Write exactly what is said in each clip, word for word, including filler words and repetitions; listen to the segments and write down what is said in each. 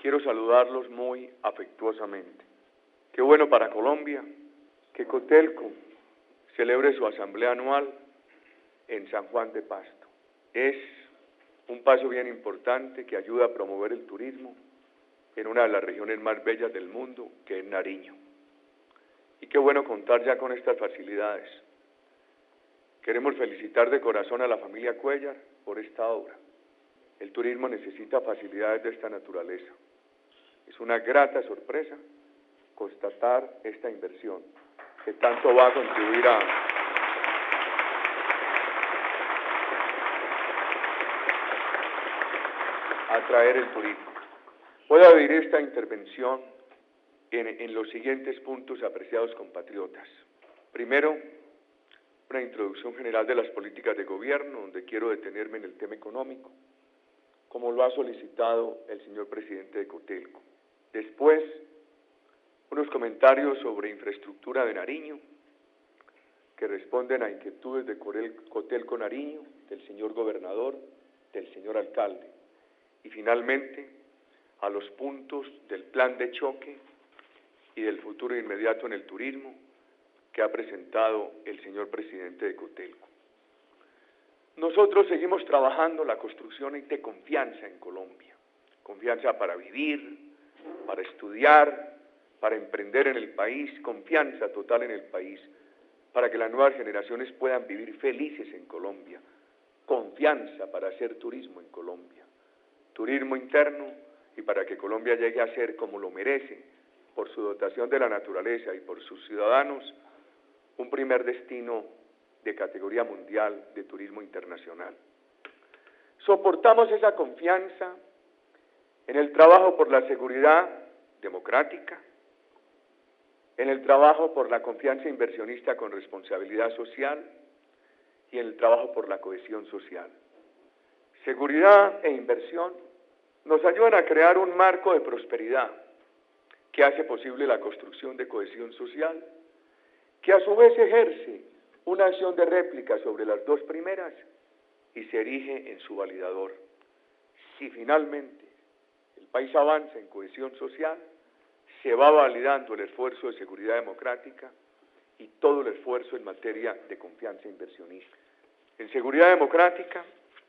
quiero saludarlos muy afectuosamente. Qué bueno para Colombia que Cotelco celebre su asamblea anual en San Juan de Pasto. Es un paso bien importante que ayuda a promover el turismo en una de las regiones más bellas del mundo, que es Nariño. Y qué bueno contar ya con estas facilidades. Queremos felicitar de corazón a la familia Cuéllar por esta obra. El turismo necesita facilidades de esta naturaleza. Es una grata sorpresa constatar esta inversión, que tanto va a contribuir a, a atraer el turismo. Voy a dividir esta intervención en, en los siguientes puntos, apreciados compatriotas. Primero, una introducción general de las políticas de gobierno, donde quiero detenerme en el tema económico, como lo ha solicitado el señor presidente de Cotelco. Después, unos comentarios sobre infraestructura de Nariño, que responden a inquietudes de Cotelco Nariño, del señor gobernador, del señor alcalde. Y finalmente, a los puntos del plan de choque y del futuro inmediato en el turismo que ha presentado el señor presidente de Cotelco. Nosotros seguimos trabajando la construcción de confianza en Colombia, confianza para vivir, para estudiar, para emprender en el país, confianza total en el país, para que las nuevas generaciones puedan vivir felices en Colombia, confianza para hacer turismo en Colombia, turismo interno, y para que Colombia llegue a ser, como lo merece, por su dotación de la naturaleza y por sus ciudadanos, un primer destino de categoría mundial de turismo internacional. Soportamos esa confianza en el trabajo por la seguridad democrática, en el trabajo por la confianza inversionista con responsabilidad social y en el trabajo por la cohesión social. Seguridad e inversión nos ayudan a crear un marco de prosperidad que hace posible la construcción de cohesión social, que a su vez ejerce una acción de réplica sobre las dos primeras y se erige en su validador. Si finalmente el país avanza en cohesión social, se va validando el esfuerzo de seguridad democrática y todo el esfuerzo en materia de confianza inversionista. En seguridad democrática,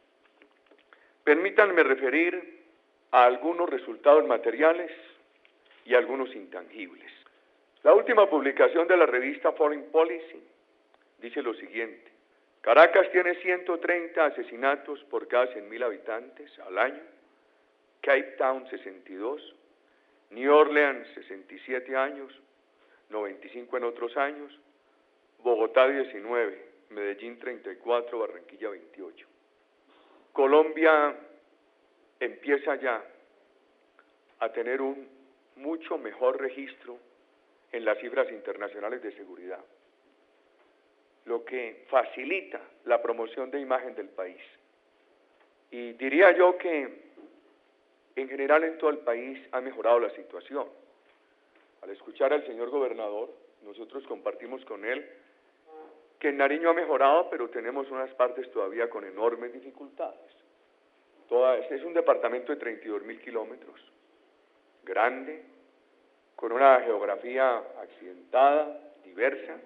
permítanme referir a algunos resultados materiales y algunos intangibles. La última publicación de la revista Foreign Policy dice lo siguiente: Caracas tiene ciento treinta asesinatos por cada cien mil habitantes al año, Cape Town sesenta y dos, New Orleans sesenta y siete años, noventa y cinco en otros años, Bogotá diecinueve, Medellín treinta y cuatro, Barranquilla veintiocho. Colombia empieza ya a tener un mucho mejor registro en las cifras internacionales de seguridad, lo que facilita la promoción de imagen del país. Y diría yo que en general en todo el país ha mejorado la situación. Al escuchar al señor gobernador, nosotros compartimos con él que en Nariño ha mejorado, pero tenemos unas partes todavía con enormes dificultades. Toda, este es un departamento de treinta y dos mil kilómetros, grande, con una geografía accidentada, diversa.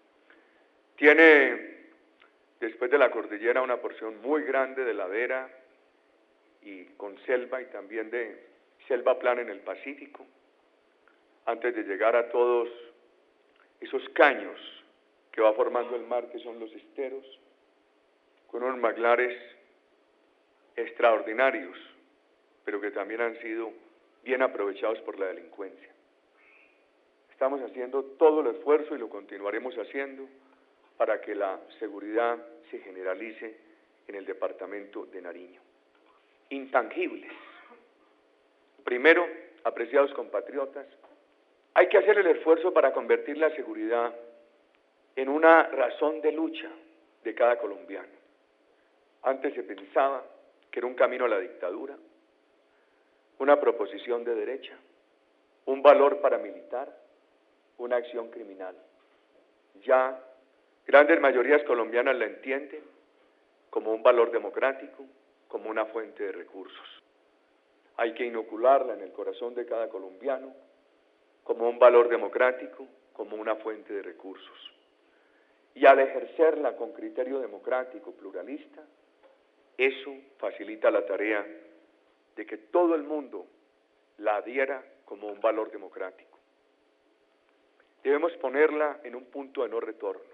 Tiene, después de la cordillera, una porción muy grande de ladera y con selva, y también de selva plana en el Pacífico, antes de llegar a todos esos caños que va formando el mar, que son los esteros, con unos manglares extraordinarios, pero que también han sido bien aprovechados por la delincuencia. Estamos haciendo todo el esfuerzo y lo continuaremos haciendo para que la seguridad se generalice en el departamento de Nariño. Intangibles. Primero, apreciados compatriotas, hay que hacer el esfuerzo para convertir la seguridad en una razón de lucha de cada colombiano. Antes se pensaba que era un camino a la dictadura, una proposición de derecha, un valor paramilitar, una acción criminal. Ya grandes mayorías colombianas la entienden como un valor democrático, como una fuente de recursos. hay que inocularla en el corazón de cada colombiano como un valor democrático, como una fuente de recursos. Y al ejercerla con criterio democrático, pluralista, eso facilita la tarea de que todo el mundo la adhiera como un valor democrático. Debemos ponerla en un punto de no retorno.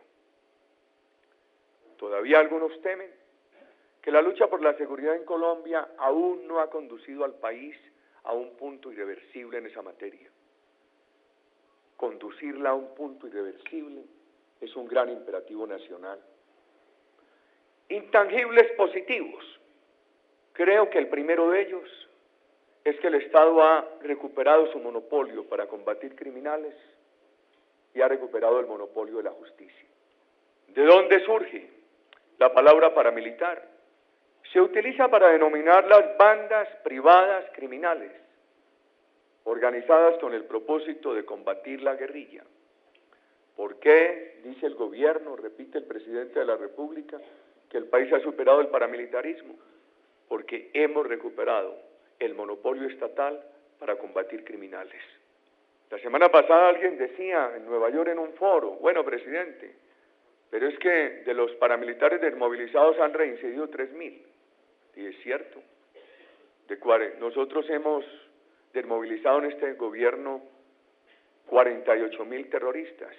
Todavía algunos temen que la lucha por la seguridad en Colombia aún no ha conducido al país a un punto irreversible en esa materia. Conducirla a un punto irreversible es un gran imperativo nacional. Intangibles positivos. Creo que el primero de ellos es que el Estado ha recuperado su monopolio para combatir criminales y ha recuperado el monopolio de la justicia. ¿De dónde surge la palabra paramilitar? Se utiliza para denominar las bandas privadas criminales, organizadas con el propósito de combatir la guerrilla. ¿Por qué, dice el gobierno, repite el presidente de la República, que el país ha superado el paramilitarismo? Porque hemos recuperado el monopolio estatal para combatir criminales. La semana pasada alguien decía en Nueva York en un foro, bueno, presidente, pero es que de los paramilitares desmovilizados han reincidido tres mil. Y es cierto, de cuare, nosotros hemos desmovilizado en este gobierno cuarenta y ocho mil terroristas.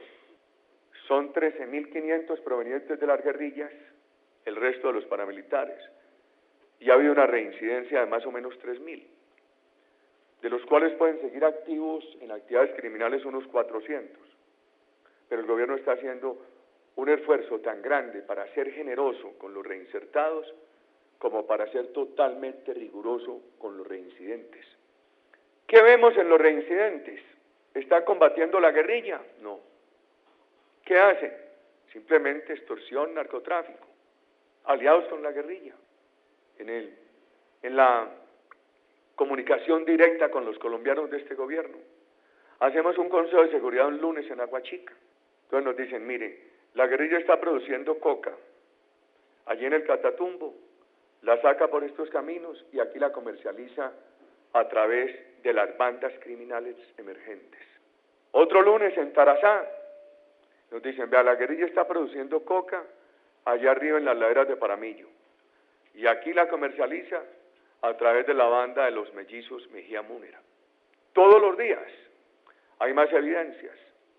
Son trece mil quinientos provenientes de las guerrillas, el resto de los paramilitares. Y ha habido una reincidencia de más o menos tres mil, de los cuales pueden seguir activos en actividades criminales unos cuatrocientos. Pero el gobierno está haciendo un esfuerzo tan grande para ser generoso con los reinsertados como para ser totalmente riguroso con los reincidentes. ¿Qué vemos en los reincidentes? ¿Están combatiendo la guerrilla? No. ¿Qué hacen? Simplemente extorsión, narcotráfico, aliados con la guerrilla. En, el, en la comunicación directa con los colombianos de este gobierno. Hacemos un consejo de seguridad un lunes en Aguachica. Entonces nos dicen, mire, la guerrilla está produciendo coca. Allí en el Catatumbo, la saca por estos caminos y aquí la comercializa a través de las bandas criminales emergentes. Otro lunes en Tarazá, nos dicen, vea, la guerrilla está produciendo coca allá arriba en las laderas de Paramillo. Y aquí la comercializa a través de la banda de los mellizos Mejía Múnera. Todos los días hay más evidencias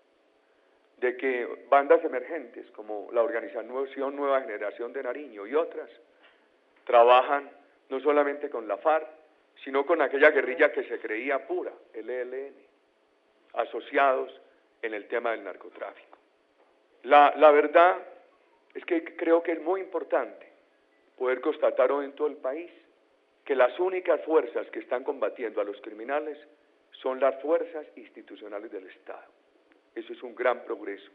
de que bandas emergentes como la Organización Nueva Generación de Nariño y otras trabajan no solamente con la FARC, sino con aquella guerrilla que se creía pura, el E L N, asociados en el tema del narcotráfico. La, la verdad es que creo que es muy importante poder constatar hoy en todo el país que las únicas fuerzas que están combatiendo a los criminales son las fuerzas institucionales del Estado. Eso es un gran progreso.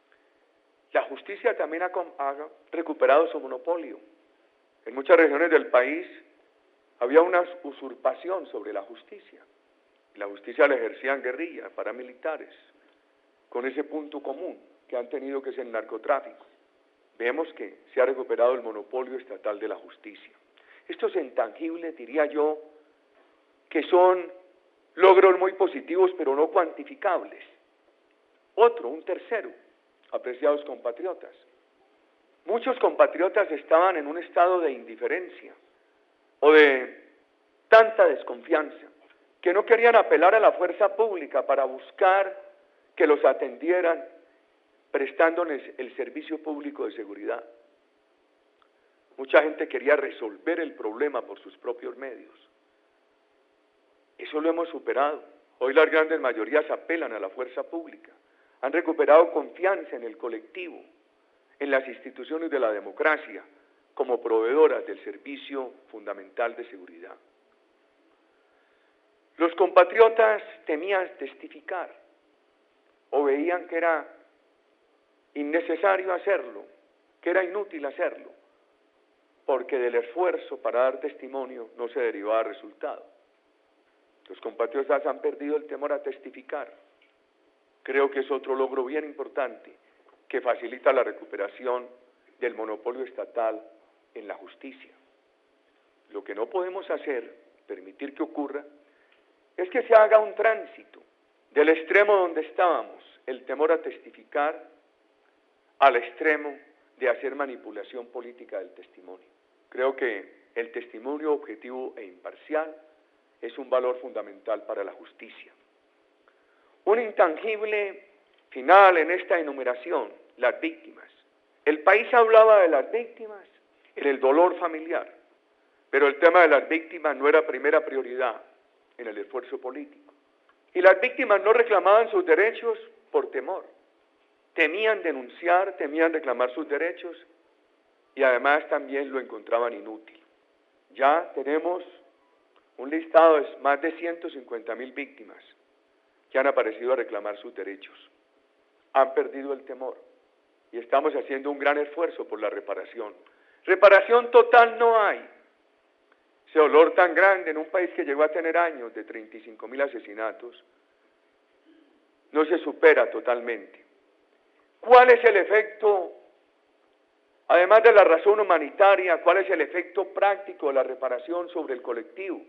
La justicia también ha, ha recuperado su monopolio. En muchas regiones del país había una usurpación sobre la justicia. La justicia la ejercían guerrillas, paramilitares, con ese punto común que han tenido que ser el narcotráfico. Vemos que se ha recuperado el monopolio estatal de la justicia. Estos intangibles, diría yo, que son logros muy positivos, pero no cuantificables. Otro, un tercero, apreciados compatriotas. Muchos compatriotas estaban en un estado de indiferencia o de tanta desconfianza que no querían apelar a la fuerza pública para buscar que los atendieran prestándoles el servicio público de seguridad. Mucha gente quería resolver el problema por sus propios medios. Eso lo hemos superado. Hoy las grandes mayorías apelan a la fuerza pública. Han recuperado confianza en el colectivo, en las instituciones de la democracia, como proveedoras del servicio fundamental de seguridad. Los compatriotas temían testificar o veían que era innecesario hacerlo, que era inútil hacerlo, porque del esfuerzo para dar testimonio no se derivaba resultado. Los compatriotas han perdido el temor a testificar. Creo que es otro logro bien importante que facilita la recuperación del monopolio estatal en la justicia. Lo que no podemos hacer permitir que ocurra, es que se haga un tránsito del extremo donde estábamos, el temor a testificar, al extremo de hacer manipulación política del testimonio. Creo que el testimonio objetivo e imparcial es un valor fundamental para la justicia. Un intangible final en esta enumeración, las víctimas. El país hablaba de las víctimas en el dolor familiar, pero el tema de las víctimas no era primera prioridad en el esfuerzo político. Y las víctimas no reclamaban sus derechos por temor. Temían denunciar, temían reclamar sus derechos y además también lo encontraban inútil. Ya tenemos un listado de más de ciento cincuenta mil víctimas que han aparecido a reclamar sus derechos. Han perdido el temor y estamos haciendo un gran esfuerzo por la reparación. Reparación total no hay. Ese dolor tan grande en un país que llegó a tener años de treinta y cinco mil asesinatos no se supera totalmente. ¿Cuál es el efecto, además de la razón humanitaria, cuál es el efecto práctico de la reparación sobre el colectivo?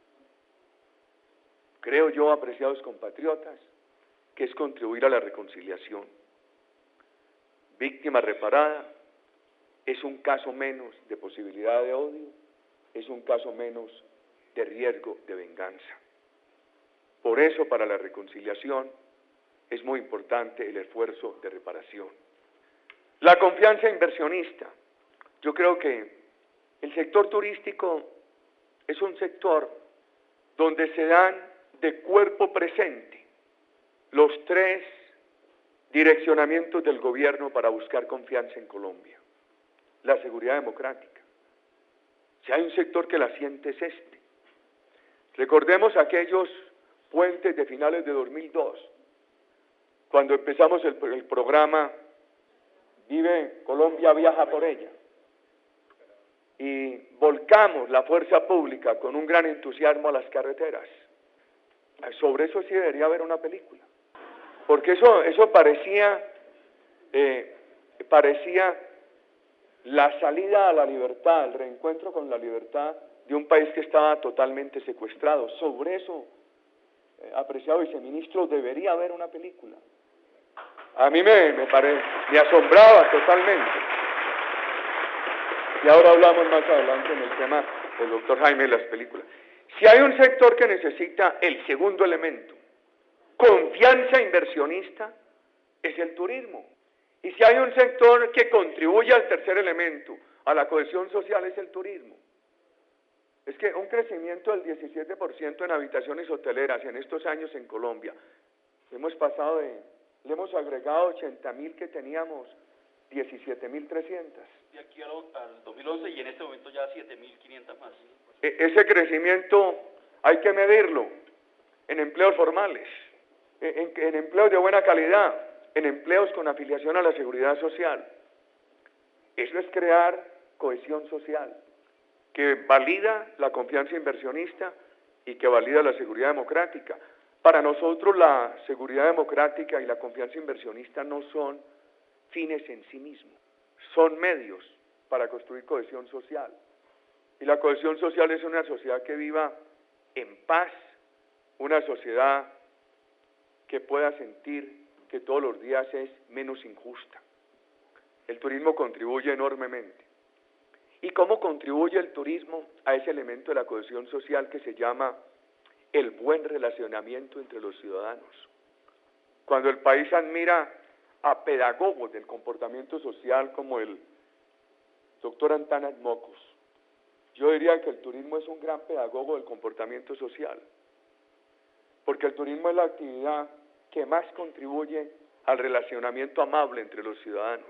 Creo yo, apreciados compatriotas, que es contribuir a la reconciliación. Víctima reparada es un caso menos de posibilidad de odio, es un caso menos de riesgo de venganza. Por eso, para la reconciliación, es muy importante el esfuerzo de reparación. La confianza inversionista. Yo creo que el sector turístico es un sector donde se dan de cuerpo presente los tres direccionamientos del gobierno para buscar confianza en Colombia. La seguridad democrática. Si hay un sector que la siente es este. Recordemos aquellos puentes de finales de dos mil dos, cuando empezamos el, el programa Vive Colombia, viaja por ella, y volcamos la fuerza pública con un gran entusiasmo a las carreteras. Sobre eso sí debería haber una película, porque eso, eso parecía, eh, parecía la salida a la libertad, el reencuentro con la libertad de un país que estaba totalmente secuestrado. Sobre eso, eh, apreciado viceministro, debería haber una película. A mí me, me, pare, me asombraba totalmente. Y ahora hablamos más adelante en el tema del doctor Jaime de las películas. Si hay un sector que necesita el segundo elemento, confianza inversionista, es el turismo. Y si hay un sector que contribuye al tercer elemento, a la cohesión social, es el turismo. Es que un crecimiento del diecisiete por ciento en habitaciones hoteleras en estos años en Colombia, hemos pasado de, le hemos agregado ochenta mil que teníamos, diecisiete mil trescientos. De aquí al, al dos mil once y en este momento ya siete mil quinientos más. E ese crecimiento hay que medirlo en empleos formales, en, en, en empleos de buena calidad, en empleos con afiliación a la seguridad social. Eso es crear cohesión social, que valida la confianza inversionista y que valida la seguridad democrática. Para nosotros la seguridad democrática y la confianza inversionista no son fines en sí mismos, son medios para construir cohesión social. Y la cohesión social es una sociedad que viva en paz, una sociedad que pueda sentir que todos los días es menos injusta. El turismo contribuye enormemente. ¿Y cómo contribuye el turismo a ese elemento de la cohesión social que se llama el buen relacionamiento entre los ciudadanos? Cuando el país admira a pedagogos del comportamiento social como el doctor Antanas Mocos, yo diría que el turismo es un gran pedagogo del comportamiento social, porque el turismo es la actividad que más contribuye al relacionamiento amable entre los ciudadanos.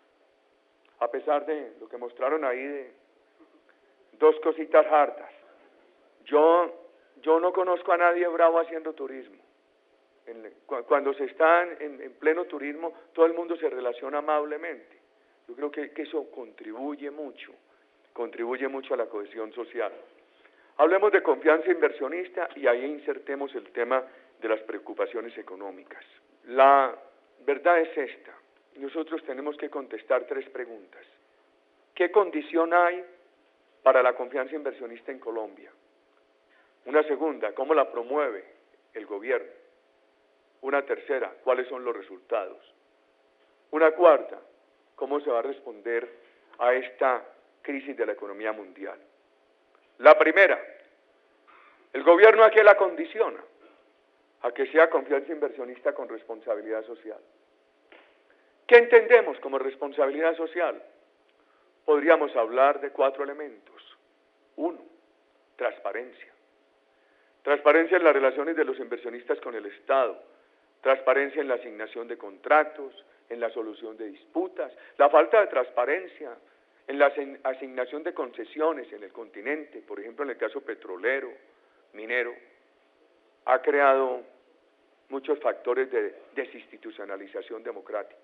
A pesar de lo que mostraron ahí de dos cositas hartas, yo, yo no conozco a nadie bravo haciendo turismo. En, cuando se está en, en pleno turismo, todo el mundo se relaciona amablemente. Yo creo que, que eso contribuye mucho, contribuye mucho a la cohesión social. Hablemos de confianza inversionista y ahí insertemos el tema de las preocupaciones económicas. La verdad es esta. Nosotros tenemos que contestar tres preguntas. ¿Qué condición hay para la confianza inversionista en Colombia? Una segunda, ¿cómo la promueve el gobierno? Una tercera, ¿cuáles son los resultados? Una cuarta, ¿cómo se va a responder a esta crisis de la economía mundial? La primera, el gobierno a qué la condiciona, a que sea confianza inversionista con responsabilidad social. ¿Qué entendemos como responsabilidad social? Podríamos hablar de cuatro elementos. Uno, transparencia. Transparencia en las relaciones de los inversionistas con el Estado, transparencia en la asignación de contratos, en la solución de disputas, la falta de transparencia en la asignación de concesiones en el continente, por ejemplo en el caso petrolero, minero, ha creado muchos factores de desinstitucionalización democrática.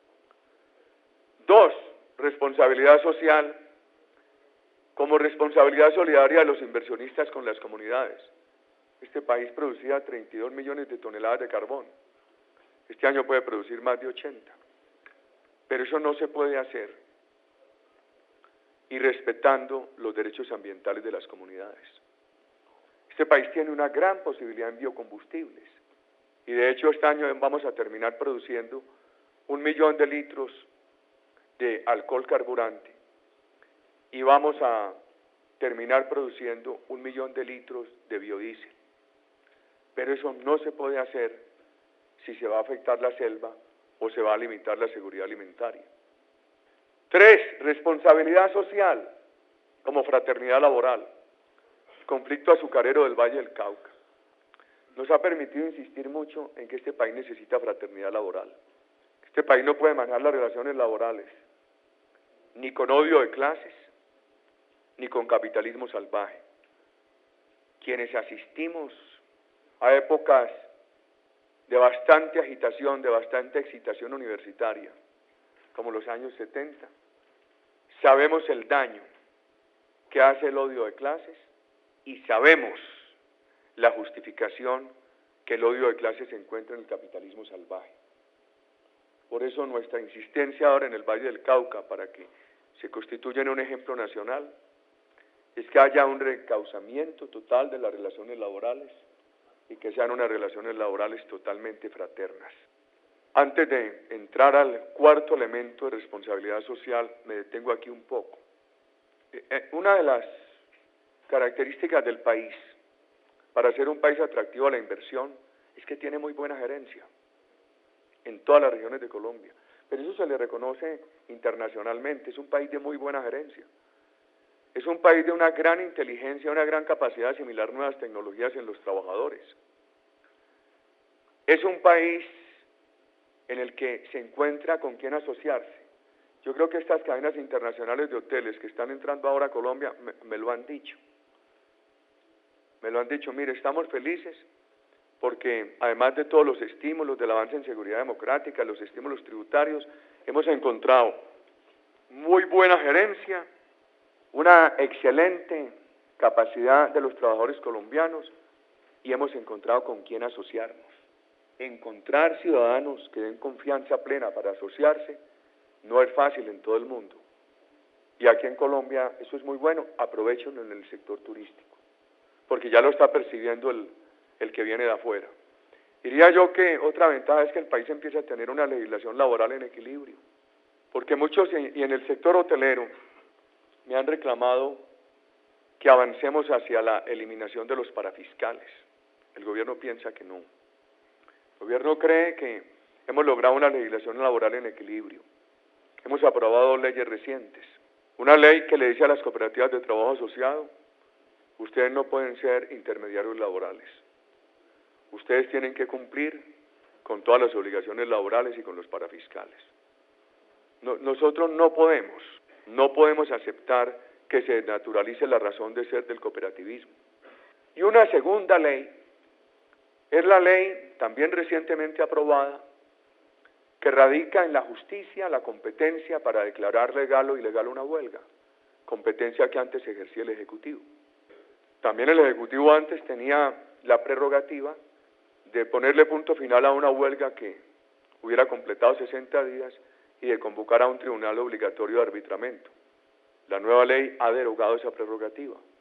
Dos, responsabilidad social como responsabilidad solidaria de los inversionistas con las comunidades. Este país producía treinta y dos millones de toneladas de carbón. Este año puede producir más de ochenta. Pero eso no se puede hacer irrespetando los derechos ambientales de las comunidades. Este país tiene una gran posibilidad en biocombustibles. Y de hecho este año vamos a terminar produciendo un millón de litros de alcohol carburante. Y vamos a terminar produciendo un millón de litros de biodiesel. Pero eso no se puede hacer si se va a afectar la selva o se va a limitar la seguridad alimentaria. Tres, responsabilidad social como fraternidad laboral. El conflicto azucarero del Valle del Cauca nos ha permitido insistir mucho en que este país necesita fraternidad laboral. Este país no puede manejar las relaciones laborales ni con odio de clases, ni con capitalismo salvaje. Quienes asistimos a épocas de bastante agitación, de bastante excitación universitaria, como los años setenta, sabemos el daño que hace el odio de clases y sabemos la justificación que el odio de clases se encuentra en el capitalismo salvaje. Por eso nuestra insistencia ahora en el Valle del Cauca para que se constituya en un ejemplo nacional es que haya un reencauzamiento total de las relaciones laborales y que sean unas relaciones laborales totalmente fraternas. Antes de entrar al cuarto elemento de responsabilidad social, me detengo aquí un poco. Una de las características del país para ser un país atractivo a la inversión es que tiene muy buena gerencia en todas las regiones de Colombia, pero eso se le reconoce internacionalmente, es un país de muy buena gerencia. Es un país de una gran inteligencia, una gran capacidad de asimilar nuevas tecnologías en los trabajadores. Es un país en el que se encuentra con quién asociarse. Yo creo que estas cadenas internacionales de hoteles que están entrando ahora a Colombia me, me lo han dicho. Me lo han dicho, mire, estamos felices porque además de todos los estímulos del avance en seguridad democrática, los estímulos tributarios, hemos encontrado muy buena gerencia, una excelente capacidad de los trabajadores colombianos y hemos encontrado con quién asociarnos. Encontrar ciudadanos que den confianza plena para asociarse no es fácil en todo el mundo. Y aquí en Colombia eso es muy bueno, aprovechenlo en el sector turístico, porque ya lo está percibiendo el, el que viene de afuera. Diría yo que otra ventaja es que el país empieza a tener una legislación laboral en equilibrio, porque muchos, y en el sector hotelero, me han reclamado que avancemos hacia la eliminación de los parafiscales. El gobierno piensa que no. El gobierno cree que hemos logrado una legislación laboral en equilibrio. Hemos aprobado leyes recientes. Una ley que le dice a las cooperativas de trabajo asociado, ustedes no pueden ser intermediarios laborales. Ustedes tienen que cumplir con todas las obligaciones laborales y con los parafiscales. No, nosotros no podemos, no podemos aceptar que se naturalice la razón de ser del cooperativismo. Y una segunda ley es la ley, también recientemente aprobada, que radica en la justicia, la competencia para declarar legal o ilegal una huelga, competencia que antes ejercía el Ejecutivo. También el Ejecutivo antes tenía la prerrogativa de ponerle punto final a una huelga que hubiera completado sesenta días y de convocar a un tribunal obligatorio de arbitramiento. La nueva ley ha derogado esa prerrogativa.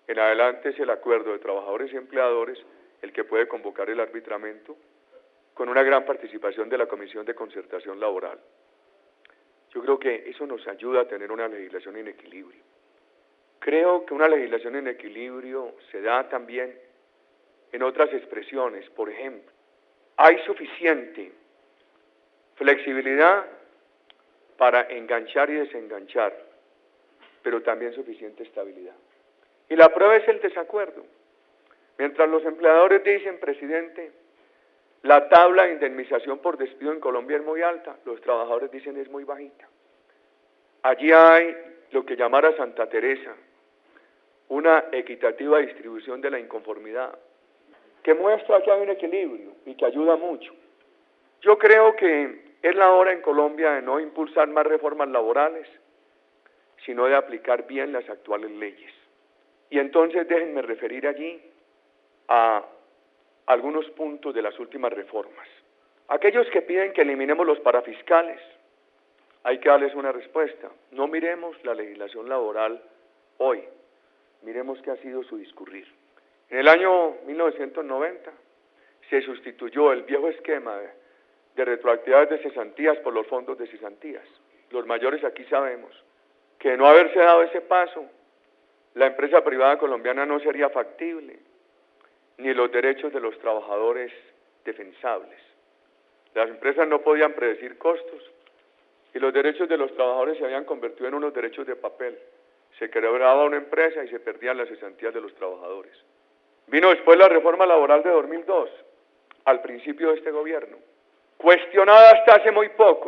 En adelante es el acuerdo de trabajadores y empleadores el que puede convocar el arbitramiento con una gran participación de la Comisión de Concertación Laboral. Yo creo que eso nos ayuda a tener una legislación en equilibrio. Creo que una legislación en equilibrio se da también en otras expresiones. Por ejemplo, hay suficiente flexibilidad para enganchar y desenganchar, pero también suficiente estabilidad. Y la prueba es el desacuerdo. Mientras los empleadores dicen, presidente, la tabla de indemnización por despido en Colombia es muy alta, los trabajadores dicen es muy bajita. Allí hay lo que llamara Santa Teresa, una equitativa distribución de la inconformidad, que muestra que hay un equilibrio y que ayuda mucho. Yo creo que es la hora en Colombia de no impulsar más reformas laborales, sino de aplicar bien las actuales leyes. Y entonces déjenme referir allí a algunos puntos de las últimas reformas. Aquellos que piden que eliminemos los parafiscales, hay que darles una respuesta. No miremos la legislación laboral hoy, miremos qué ha sido su discurrir. En el año mil novecientos noventa se sustituyó el viejo esquema de, de retroactividades de cesantías por los fondos de cesantías. Los mayores aquí sabemos que de no haberse dado ese paso, la empresa privada colombiana no sería factible, ni los derechos de los trabajadores defensables. Las empresas no podían predecir costos y los derechos de los trabajadores se habían convertido en unos derechos de papel. Se quebraba una empresa y se perdían las cesantías de los trabajadores. Vino después la reforma laboral de dos mil dos, al principio de este gobierno, cuestionada hasta hace muy poco.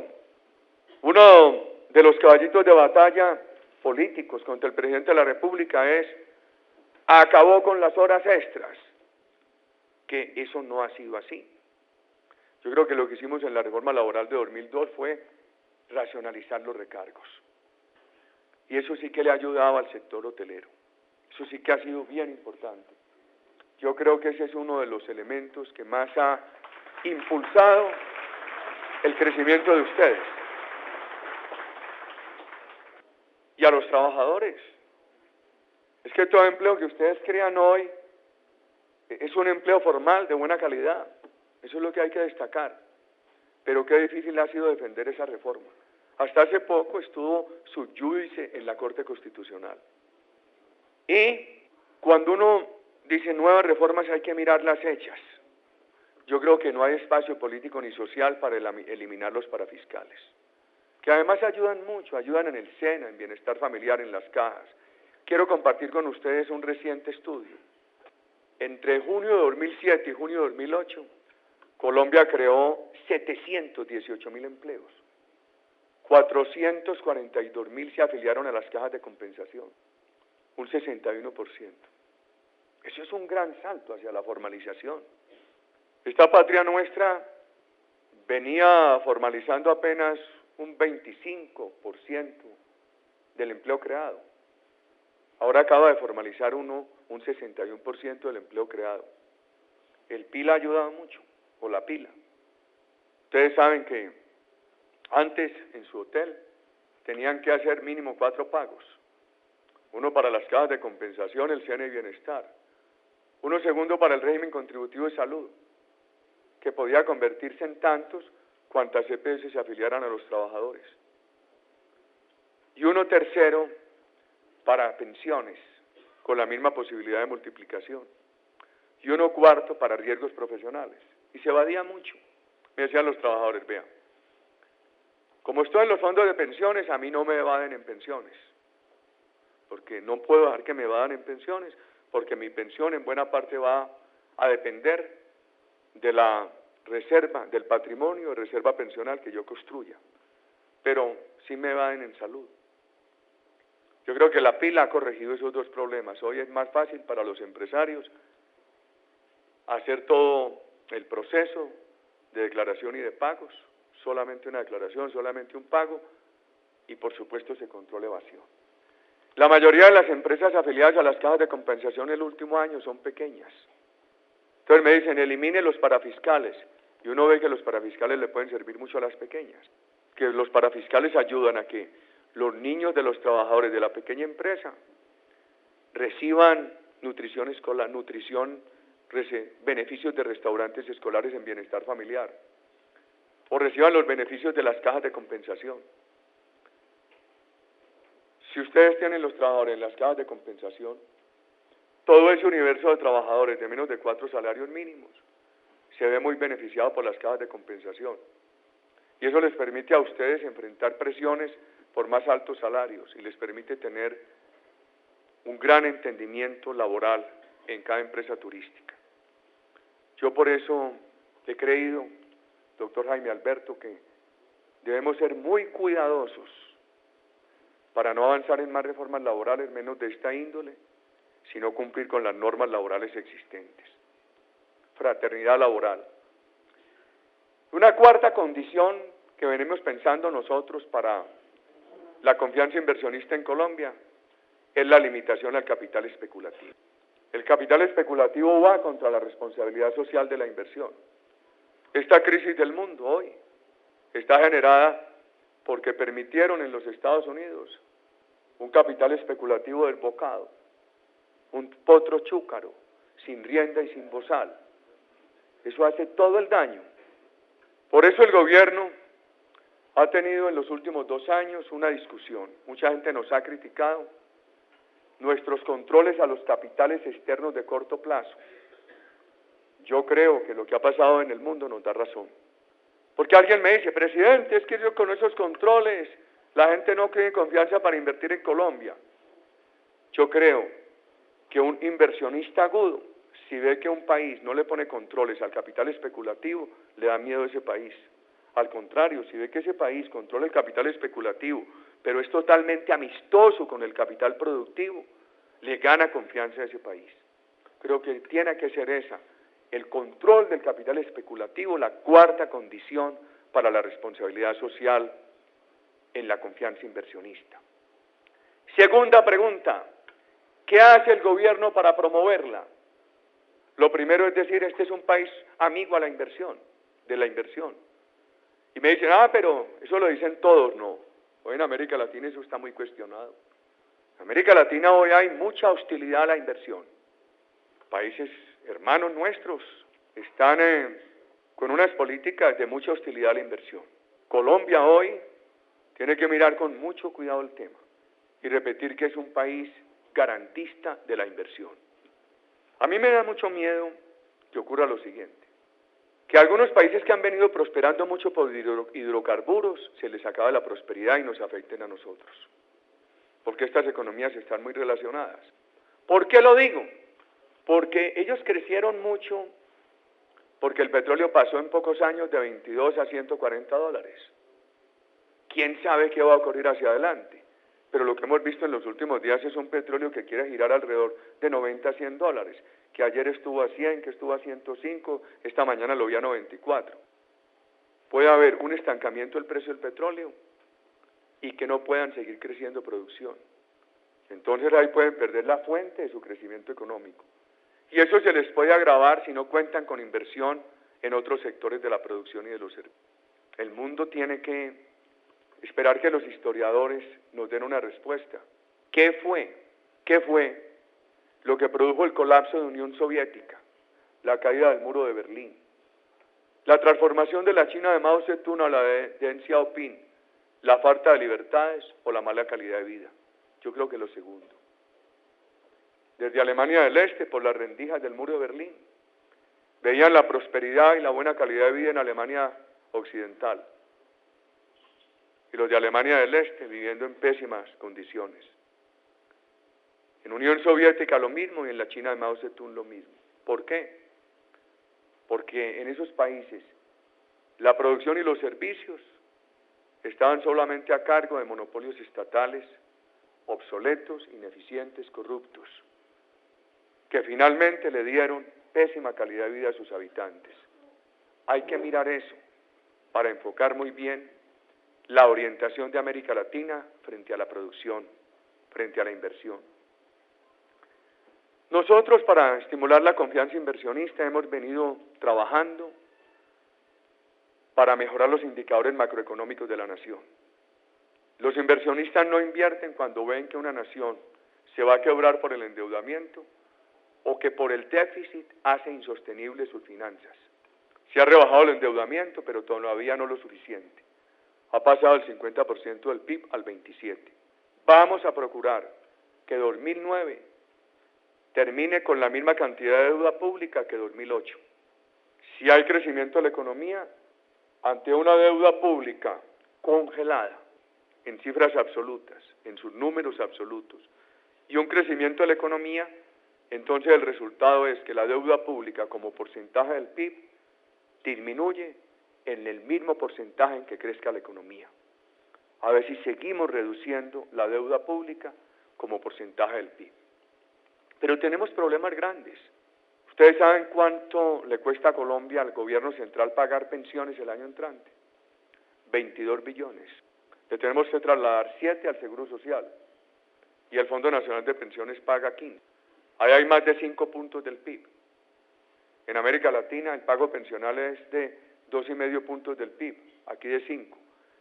Uno de los caballitos de batalla políticos contra el presidente de la República es, acabó con las horas extras, que eso no ha sido así. Yo creo que lo que hicimos en la reforma laboral de dos mil dos fue racionalizar los recargos. Y eso sí que le ha ayudado al sector hotelero. Eso sí que ha sido bien importante. Yo creo que ese es uno de los elementos que más ha impulsado el crecimiento de ustedes. Y a los trabajadores. Es que todo empleo que ustedes crean hoy es un empleo formal de buena calidad. Eso es lo que hay que destacar. Pero qué difícil ha sido defender esa reforma. Hasta hace poco estuvo sub judice en la Corte Constitucional. Y cuando uno dice nuevas reformas hay que mirarlas hechas. Yo creo que no hay espacio político ni social para eliminar los parafiscales, que además ayudan mucho, ayudan en el SENA, en bienestar familiar, en las cajas. Quiero compartir con ustedes un reciente estudio. Entre junio de dos mil siete y junio de dos mil ocho, Colombia creó setecientos dieciocho mil empleos. cuatrocientos cuarenta y dos mil se afiliaron a las cajas de compensación, un sesenta y uno por ciento. Eso es un gran salto hacia la formalización. Esta patria nuestra venía formalizando apenas un veinticinco por ciento del empleo creado. Ahora acaba de formalizar uno un sesenta y uno por ciento del empleo creado. El PILA ha ayudado mucho, o la pila. Ustedes saben que antes en su hotel tenían que hacer mínimo cuatro pagos. Uno para las cajas de compensación, el C N Bienestar. Uno segundo para el régimen contributivo de salud, que podía convertirse en tantos cuantas E P S se afiliaran a los trabajadores. Y uno tercero para pensiones, con la misma posibilidad de multiplicación. Y uno cuarto para riesgos profesionales. Y se evadía mucho. Me decían los trabajadores, vean, como estoy en los fondos de pensiones, a mí no me evaden en pensiones. Porque no puedo dejar que me evadan en pensiones, porque mi pensión en buena parte va a depender de la reserva, del patrimonio de reserva pensional que yo construya. Pero sí me evaden en salud. Yo creo que la pila ha corregido esos dos problemas. Hoy es más fácil para los empresarios hacer todo el proceso de declaración y de pagos, solamente una declaración, solamente un pago, y por supuesto se controla evasión. La mayoría de las empresas afiliadas a las cajas de compensación el último año son pequeñas. Entonces me dicen, elimine los parafiscales, y uno ve que los parafiscales le pueden servir mucho a las pequeñas, que los parafiscales ayudan a que los niños de los trabajadores de la pequeña empresa reciban nutrición escolar, nutrición, beneficios de restaurantes escolares en bienestar familiar, o reciban los beneficios de las cajas de compensación. Si ustedes tienen los trabajadores en las cajas de compensación, todo ese universo de trabajadores de menos de cuatro salarios mínimos se ve muy beneficiado por las cajas de compensación. Y eso les permite a ustedes enfrentar presiones por más altos salarios y les permite tener un gran entendimiento laboral en cada empresa turística. Yo por eso he creído, doctor Jaime Alberto, que debemos ser muy cuidadosos para no avanzar en más reformas laborales, menos de esta índole, sino cumplir con las normas laborales existentes. Fraternidad laboral. Una cuarta condición que venimos pensando nosotros para la confianza inversionista en Colombia es la limitación al capital especulativo. El capital especulativo va contra la responsabilidad social de la inversión. Esta crisis del mundo hoy está generada porque permitieron en los Estados Unidos un capital especulativo desbocado, un potro chúcaro, sin rienda y sin bozal. Eso hace todo el daño. Por eso el gobierno ha tenido en los últimos dos años una discusión. Mucha gente nos ha criticado nuestros controles a los capitales externos de corto plazo. Yo creo que lo que ha pasado en el mundo nos da razón. Porque alguien me dice, presidente, es que yo con esos controles la gente no tiene confianza para invertir en Colombia. Yo creo que un inversionista agudo, si ve que un país no le pone controles al capital especulativo, le da miedo a ese país. Al contrario, si ve que ese país controla el capital especulativo, pero es totalmente amistoso con el capital productivo, le gana confianza a ese país. Creo que tiene que ser esa, el control del capital especulativo, la cuarta condición para la responsabilidad social en la confianza inversionista. Segunda pregunta, ¿qué hace el gobierno para promoverla? Lo primero es decir, este es un país amigo a la inversión, de la inversión. Y me dicen, ah, pero eso lo dicen todos. No, hoy en América Latina eso está muy cuestionado. En América Latina hoy hay mucha hostilidad a la inversión. Países hermanos nuestros están eh, con unas políticas de mucha hostilidad a la inversión. Colombia hoy tiene que mirar con mucho cuidado el tema y repetir que es un país garantista de la inversión. A mí me da mucho miedo que ocurra lo siguiente, que algunos países que han venido prosperando mucho por hidrocarburos se les acabe la prosperidad y nos afecten a nosotros, porque estas economías están muy relacionadas. ¿Por qué lo digo? Porque ellos crecieron mucho, porque el petróleo pasó en pocos años de veintidós a ciento cuarenta dólares. ¿Quién sabe qué va a ocurrir hacia adelante? Pero lo que hemos visto en los últimos días es un petróleo que quiere girar alrededor de noventa a cien dólares, que ayer estuvo a cien, que estuvo a ciento cinco, esta mañana lo vi a noventa y cuatro. Puede haber un estancamiento del precio del petróleo y que no puedan seguir creciendo producción. Entonces ahí pueden perder la fuente de su crecimiento económico. Y eso se les puede agravar si no cuentan con inversión en otros sectores de la producción y de los servicios. El mundo tiene que esperar que los historiadores nos den una respuesta. ¿Qué fue? ¿Qué fue lo que produjo el colapso de la Unión Soviética? La caída del muro de Berlín. La transformación de la China de Mao Zedong a la de Deng Xiaoping. La falta de libertades o la mala calidad de vida. Yo creo que lo segundo. Desde Alemania del Este, por las rendijas del muro de Berlín, veían la prosperidad y la buena calidad de vida en Alemania Occidental. Y los de Alemania del Este viviendo en pésimas condiciones. En Unión Soviética lo mismo y en la China de Mao Zedong lo mismo. ¿Por qué? Porque en esos países la producción y los servicios estaban solamente a cargo de monopolios estatales, obsoletos, ineficientes, corruptos, que finalmente le dieron pésima calidad de vida a sus habitantes. Hay que mirar eso para enfocar muy bien la orientación de América Latina frente a la producción, frente a la inversión. Nosotros, para estimular la confianza inversionista, hemos venido trabajando para mejorar los indicadores macroeconómicos de la nación. Los inversionistas no invierten cuando ven que una nación se va a quebrar por el endeudamiento o que por el déficit hace insostenibles sus finanzas. Se ha rebajado el endeudamiento, pero todavía no lo suficiente. Ha pasado del cincuenta por ciento del P I B al veintisiete por ciento. Vamos a procurar que dos mil nueve termine con la misma cantidad de deuda pública que dos mil ocho. Si hay crecimiento de la economía, ante una deuda pública congelada en cifras absolutas, en sus números absolutos, y un crecimiento de la economía, entonces el resultado es que la deuda pública como porcentaje del P I B disminuye en el mismo porcentaje en que crezca la economía. A ver si seguimos reduciendo la deuda pública como porcentaje del P I B. Pero tenemos problemas grandes. ¿Ustedes saben cuánto le cuesta a Colombia al gobierno central pagar pensiones el año entrante? veintidós billones. Le tenemos que trasladar siete al Seguro Social y el Fondo Nacional de Pensiones paga quince. Ahí hay más de cinco puntos del P I B. En América Latina el pago pensional es de dos y medio puntos del P I B, aquí de cinco.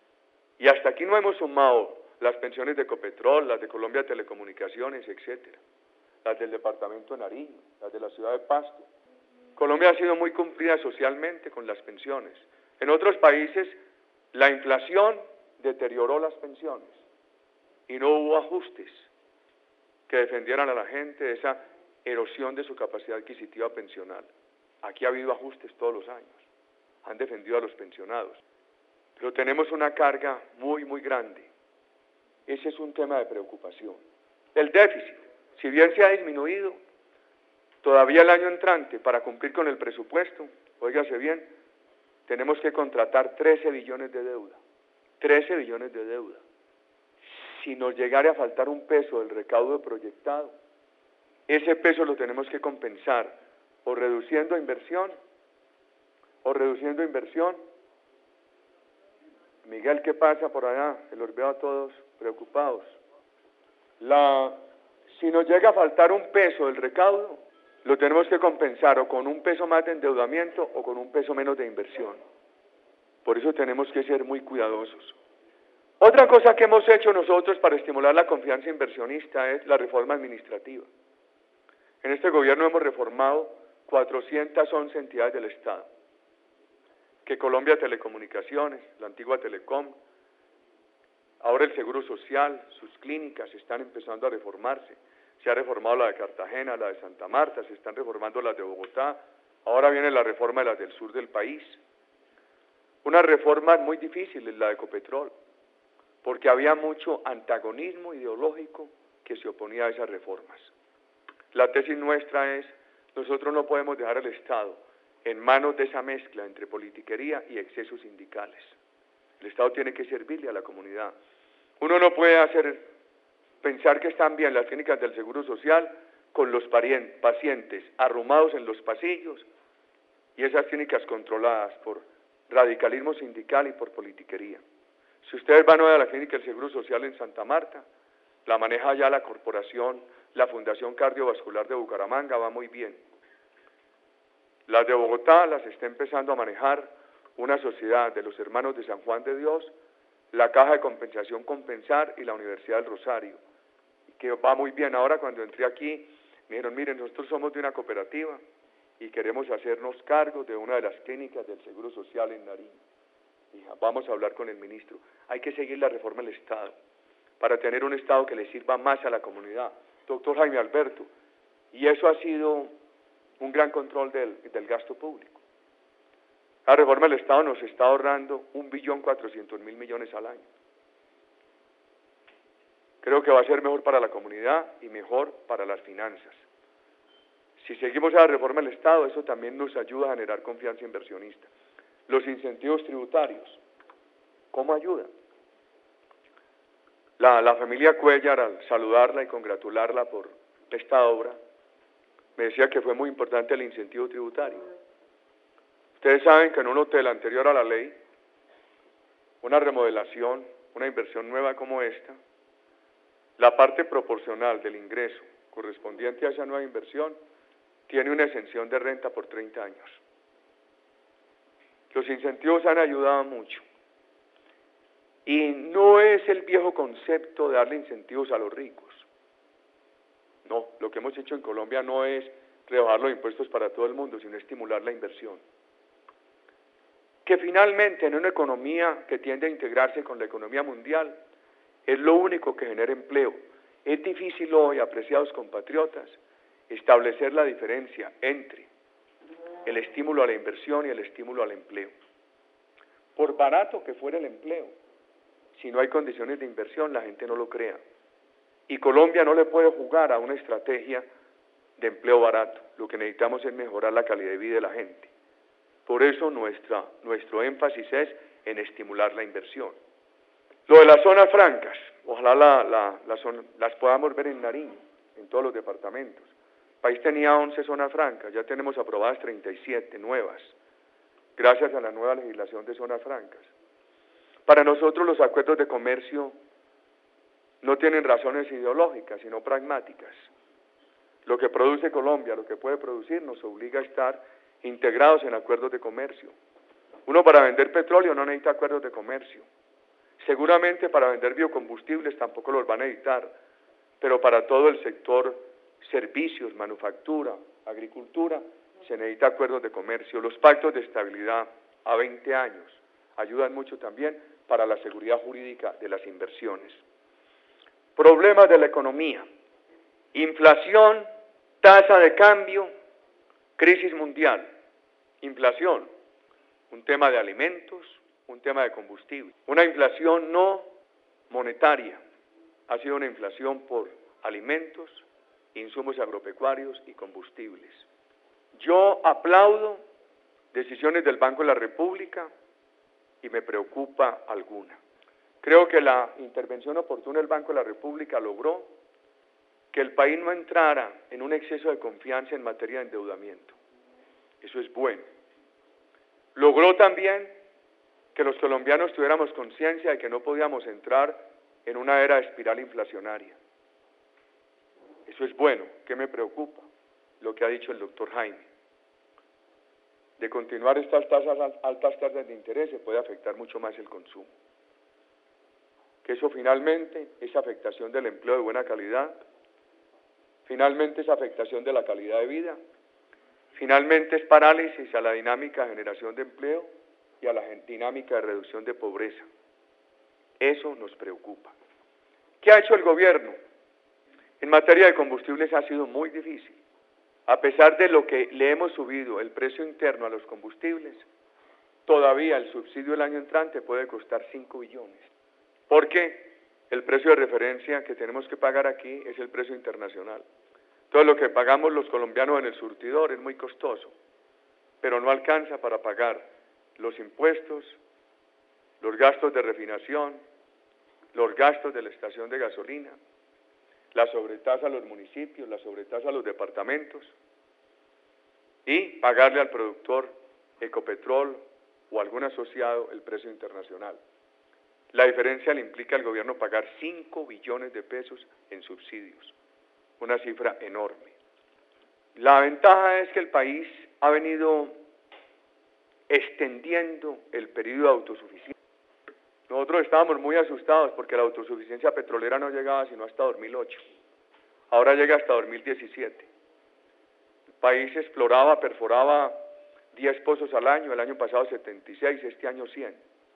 Y hasta aquí no hemos sumado las pensiones de Ecopetrol, las de Colombia Telecomunicaciones, etcétera, las del departamento de Nariño, las de la ciudad de Pasto. Colombia ha sido muy cumplida socialmente con las pensiones. En otros países la inflación deterioró las pensiones y no hubo ajustes que defendieran a la gente de esa erosión de su capacidad adquisitiva pensional. Aquí ha habido ajustes todos los años, han defendido a los pensionados, pero tenemos una carga muy, muy grande. Ese es un tema de preocupación. El déficit, si bien se ha disminuido, todavía el año entrante, para cumplir con el presupuesto, óigase bien, tenemos que contratar trece billones de deuda, trece billones de deuda. Si nos llegara a faltar un peso del recaudo proyectado, ese peso lo tenemos que compensar o reduciendo inversión, o reduciendo inversión. Miguel, ¿qué pasa por allá? Que los veo a todos preocupados. La, si nos llega a faltar un peso del recaudo, lo tenemos que compensar o con un peso más de endeudamiento o con un peso menos de inversión. Por eso tenemos que ser muy cuidadosos. Otra cosa que hemos hecho nosotros para estimular la confianza inversionista es la reforma administrativa. En este gobierno hemos reformado cuatrocientas once entidades del Estado, que Colombia Telecomunicaciones, la antigua Telecom, ahora el Seguro Social, sus clínicas están empezando a reformarse. Se ha reformado la de Cartagena, la de Santa Marta, se están reformando las de Bogotá, ahora viene la reforma de las del sur del país. Una reforma muy difícil, la de Ecopetrol, porque había mucho antagonismo ideológico que se oponía a esas reformas. La tesis nuestra es, nosotros no podemos dejar al Estado en manos de esa mezcla entre politiquería y excesos sindicales. El Estado tiene que servirle a la comunidad. Uno no puede hacer, pensar que están bien las clínicas del Seguro Social con los pacientes arrumados en los pasillos y esas clínicas controladas por radicalismo sindical y por politiquería. Si ustedes van hoy a la clínica del Seguro Social en Santa Marta, la maneja ya la corporación, la Fundación Cardiovascular de Bucaramanga, va muy bien. Las de Bogotá las está empezando a manejar una sociedad de los Hermanos de San Juan de Dios, la Caja de Compensación Compensar y la Universidad del Rosario, que va muy bien. Ahora cuando entré aquí, me dijeron, miren, nosotros somos de una cooperativa y queremos hacernos cargo de una de las clínicas del Seguro Social en Nariño. Dije, vamos a hablar con el ministro. Hay que seguir la reforma del Estado, para tener un Estado que le sirva más a la comunidad. Doctor Jaime Alberto, y eso ha sido un gran control del, del gasto público. La reforma del Estado nos está ahorrando un billón cuatrocientos mil millones al año. Creo que va a ser mejor para la comunidad y mejor para las finanzas. Si seguimos a la reforma del Estado, eso también nos ayuda a generar confianza inversionista. Los incentivos tributarios, ¿cómo ayudan? La, la familia Cuellar, al saludarla y congratularla por esta obra, me decía que fue muy importante el incentivo tributario. Ustedes saben que en un hotel anterior a la ley, una remodelación, una inversión nueva como esta, la parte proporcional del ingreso correspondiente a esa nueva inversión tiene una exención de renta por treinta años. Los incentivos han ayudado mucho. Y no es el viejo concepto de darle incentivos a los ricos. No, lo que hemos hecho en Colombia no es rebajar los impuestos para todo el mundo, sino estimular la inversión. Que finalmente en una economía que tiende a integrarse con la economía mundial, es lo único que genera empleo. Es difícil hoy, apreciados compatriotas, establecer la diferencia entre el estímulo a la inversión y el estímulo al empleo. Por barato que fuera el empleo, si no hay condiciones de inversión, la gente no lo crea. Y Colombia no le puede jugar a una estrategia de empleo barato. Lo que necesitamos es mejorar la calidad de vida de la gente. Por eso nuestra, nuestro énfasis es en estimular la inversión. Lo de las zonas francas, ojalá la, la, la zona, las podamos ver en Nariño, en todos los departamentos. El país tenía once zonas francas, ya tenemos aprobadas treinta y siete nuevas, gracias a la nueva legislación de zonas francas. Para nosotros los acuerdos de comercio no tienen razones ideológicas, sino pragmáticas. Lo que produce Colombia, lo que puede producir, nos obliga a estar integrados en acuerdos de comercio. Uno para vender petróleo no necesita acuerdos de comercio. Seguramente para vender biocombustibles tampoco los van a necesitar, pero para todo el sector servicios, manufactura, agricultura, se necesita acuerdos de comercio. Los pactos de estabilidad a veinte años ayudan mucho también para la seguridad jurídica de las inversiones. Problemas de la economía, inflación, tasa de cambio, crisis mundial, inflación, un tema de alimentos, un tema de combustible. Una inflación no monetaria, ha sido una inflación por alimentos, insumos agropecuarios y combustibles. Yo aplaudo decisiones del Banco de la República y me preocupa alguna. Creo que la intervención oportuna del Banco de la República logró que el país no entrara en un exceso de confianza en materia de endeudamiento. Eso es bueno. Logró también que los colombianos tuviéramos conciencia de que no podíamos entrar en una era de espiral inflacionaria. Eso es bueno. ¿Qué me preocupa? Lo que ha dicho el doctor Jaime. De continuar estas tasas, altas tasas de interés se puede afectar mucho más el consumo. Que eso finalmente es afectación del empleo de buena calidad, finalmente es afectación de la calidad de vida, finalmente es parálisis a la dinámica de generación de empleo y a la dinámica de reducción de pobreza. Eso nos preocupa. ¿Qué ha hecho el gobierno? En materia de combustibles ha sido muy difícil. A pesar de lo que le hemos subido el precio interno a los combustibles, todavía el subsidio del año entrante puede costar cinco billones. Porque el precio de referencia que tenemos que pagar aquí es el precio internacional. Todo lo que pagamos los colombianos en el surtidor es muy costoso, pero no alcanza para pagar los impuestos, los gastos de refinación, los gastos de la estación de gasolina, la sobretasa a los municipios, la sobretasa a los departamentos y pagarle al productor Ecopetrol o algún asociado el precio internacional. La diferencia le implica al gobierno pagar cinco billones de pesos en subsidios, una cifra enorme. La ventaja es que el país ha venido extendiendo el periodo de autosuficiencia. Nosotros estábamos muy asustados porque la autosuficiencia petrolera no llegaba sino hasta dos mil ocho. Ahora llega hasta dos mil diecisiete. El país exploraba, perforaba diez pozos al año, el año pasado setenta y seis, este año cien.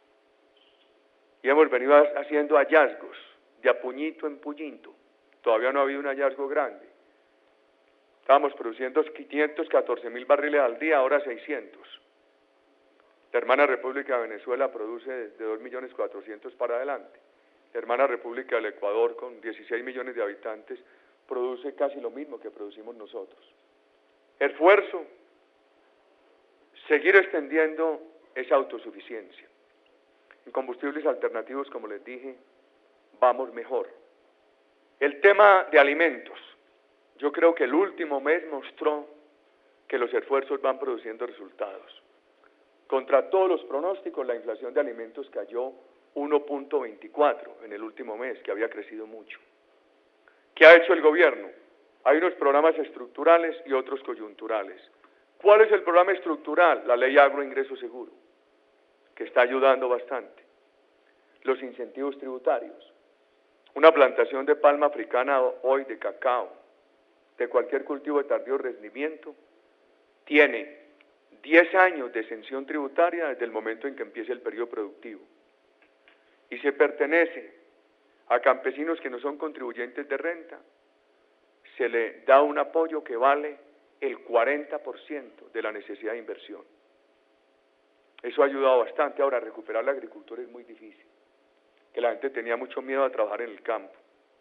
Y hemos venido haciendo hallazgos de a puñito en puñito. Todavía no ha habido un hallazgo grande. Estábamos produciendo quinientos catorce mil barriles al día, ahora seiscientos. La hermana República de Venezuela produce de dos millones cuatrocientos para adelante. La hermana República del Ecuador, con dieciséis millones de habitantes, produce casi lo mismo que producimos nosotros. Esfuerzo, seguir extendiendo esa autosuficiencia. En combustibles alternativos, como les dije, vamos mejor. El tema de alimentos, yo creo que el último mes mostró que los esfuerzos van produciendo resultados. Contra todos los pronósticos, la inflación de alimentos cayó uno punto veinticuatro en el último mes, que había crecido mucho. ¿Qué ha hecho el gobierno? Hay unos programas estructurales y otros coyunturales. ¿Cuál es el programa estructural? La Ley Agro Ingreso Seguro, que está ayudando bastante. Los incentivos tributarios. Una plantación de palma africana hoy de cacao, de cualquier cultivo de tardío rendimiento tiene diez años de exención tributaria desde el momento en que empiece el periodo productivo. Y se pertenece a campesinos que no son contribuyentes de renta, se le da un apoyo que vale el cuarenta por ciento de la necesidad de inversión. Eso ha ayudado bastante. Ahora, recuperar la agricultura es muy difícil, que la gente tenía mucho miedo a trabajar en el campo,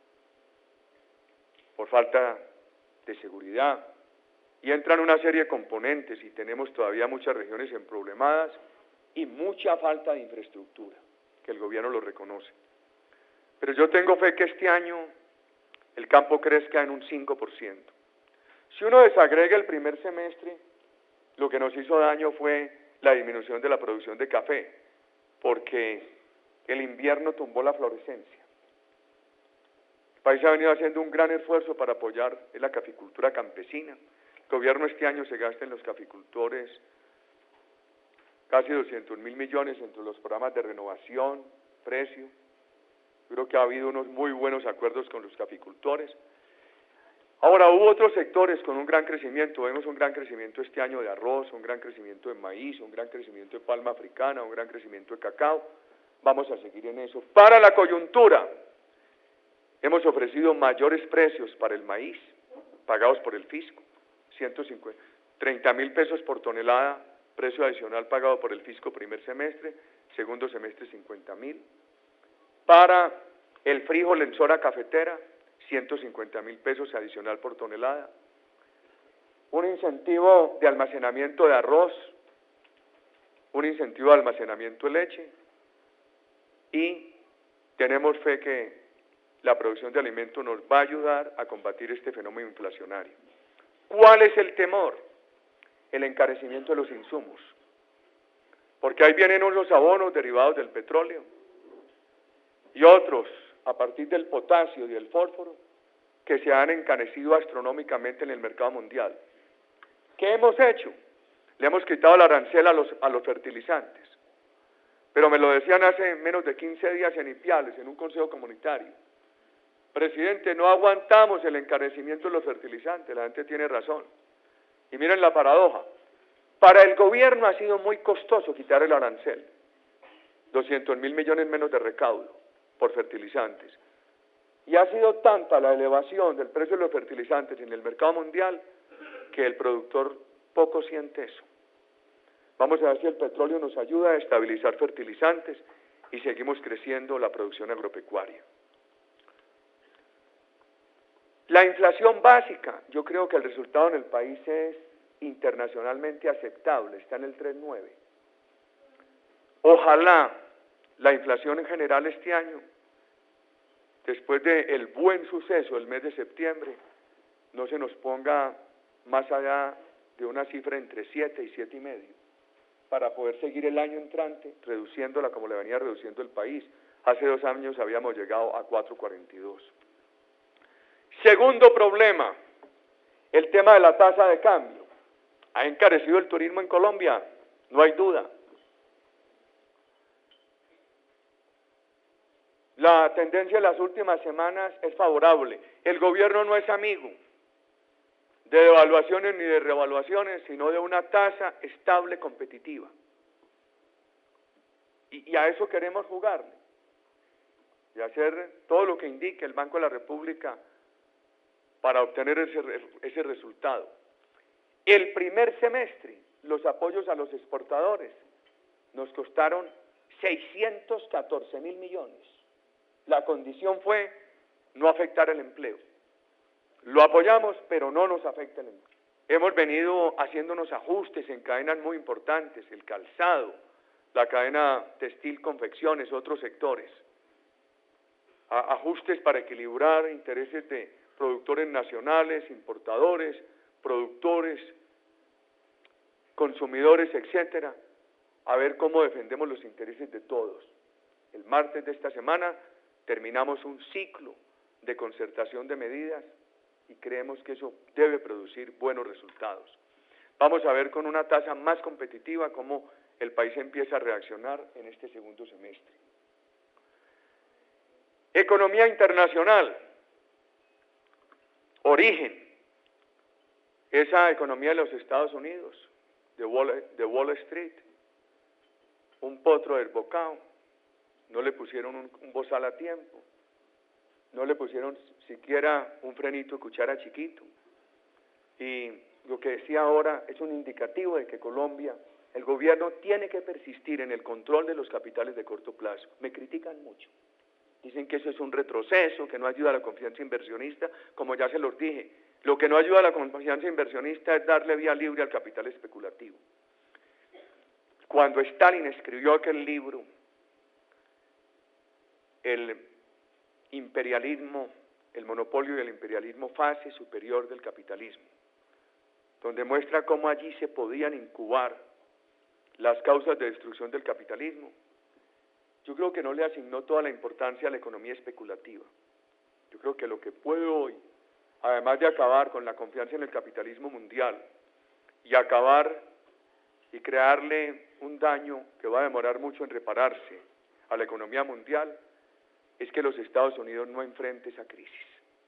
por falta de seguridad, y entran una serie de componentes, y tenemos todavía muchas regiones emproblemadas y mucha falta de infraestructura, que el gobierno lo reconoce. Pero yo tengo fe que este año el campo crezca en un cinco por ciento. Si uno desagrega el primer semestre, lo que nos hizo daño fue la disminución de la producción de café, porque el invierno tumbó la florescencia. El país ha venido haciendo un gran esfuerzo para apoyar la caficultura campesina. El gobierno este año se gasta en los caficultores casi doscientos mil millones entre los programas de renovación, precio. Yo creo que ha habido unos muy buenos acuerdos con los caficultores. Ahora, hubo otros sectores con un gran crecimiento. Vemos un gran crecimiento este año de arroz, un gran crecimiento de maíz, un gran crecimiento de palma africana, un gran crecimiento de cacao. Vamos a seguir en eso. Para la coyuntura, hemos ofrecido mayores precios para el maíz, pagados por el fisco, ciento cincuenta, treinta mil pesos por tonelada, precio adicional pagado por el fisco primer semestre, segundo semestre cincuenta mil. Para el frijol en zona cafetera, ciento cincuenta mil pesos adicional por tonelada. Un incentivo de almacenamiento de arroz, un incentivo de almacenamiento de leche, y tenemos fe que la producción de alimentos nos va a ayudar a combatir este fenómeno inflacionario. ¿Cuál es el temor? El encarecimiento de los insumos, porque ahí vienen unos abonos derivados del petróleo y otros a partir del potasio y del fósforo que se han encarecido astronómicamente en el mercado mundial. ¿Qué hemos hecho? Le hemos quitado el arancel a los, a los fertilizantes, pero me lo decían hace menos de quince días en Ipiales, en un consejo comunitario. Presidente, no aguantamos el encarecimiento de los fertilizantes, la gente tiene razón. Y miren la paradoja, para el gobierno ha sido muy costoso quitar el arancel, doscientos mil millones menos de recaudo por fertilizantes. Y ha sido tanta la elevación del precio de los fertilizantes en el mercado mundial que el productor poco siente eso. Vamos a ver si el petróleo nos ayuda a estabilizar fertilizantes y seguimos creciendo la producción agropecuaria. La inflación básica, yo creo que el resultado en el país es internacionalmente aceptable, está en el tres punto nueve. Ojalá la inflación en general este año, después del buen suceso del mes de septiembre, no se nos ponga más allá de una cifra entre siete y siete y medio, para poder seguir el año entrante reduciéndola como le venía reduciendo el país. Hace dos años habíamos llegado a cuatro punto cuarenta y dos. Segundo problema, el tema de la tasa de cambio. ¿Ha encarecido el turismo en Colombia? No hay duda. La tendencia de las últimas semanas es favorable. El gobierno no es amigo de devaluaciones ni de revaluaciones, sino de una tasa estable competitiva. Y, y a eso queremos jugarle. Y hacer todo lo que indique el Banco de la República para obtener ese, ese resultado. El primer semestre, los apoyos a los exportadores nos costaron seiscientos catorce mil millones. La condición fue no afectar el empleo. Lo apoyamos, pero no nos afecta el empleo. Hemos venido haciendo unos ajustes en cadenas muy importantes, el calzado, la cadena textil, confecciones, otros sectores. A, ajustes para equilibrar intereses de productores nacionales, importadores, productores, consumidores, etcétera, a ver cómo defendemos los intereses de todos. El martes de esta semana terminamos un ciclo de concertación de medidas y creemos que eso debe producir buenos resultados. Vamos a ver con una tasa más competitiva cómo el país empieza a reaccionar en este segundo semestre. Economía internacional. Origen. esa economía de los Estados Unidos, de Wall, de Wall Street, un potro desbocado, no le pusieron un, un bozal a tiempo, no le pusieron siquiera un frenito de cuchara chiquito. Y lo que decía ahora es un indicativo de que Colombia, el gobierno tiene que persistir en el control de los capitales de corto plazo. Me critican mucho. Dicen que eso es un retroceso, que no ayuda a la confianza inversionista. Como ya se los dije, lo que no ayuda a la confianza inversionista es darle vía libre al capital especulativo. Cuando Stalin escribió aquel libro, el imperialismo, el monopolio y el imperialismo, fase superior del capitalismo, donde muestra cómo allí se podían incubar las causas de destrucción del capitalismo, yo creo que no le asignó toda la importancia a la economía especulativa. Yo creo que lo que puede hoy, además de acabar con la confianza en el capitalismo mundial y acabar y crearle un daño que va a demorar mucho en repararse a la economía mundial, es que los Estados Unidos no enfrente esa crisis.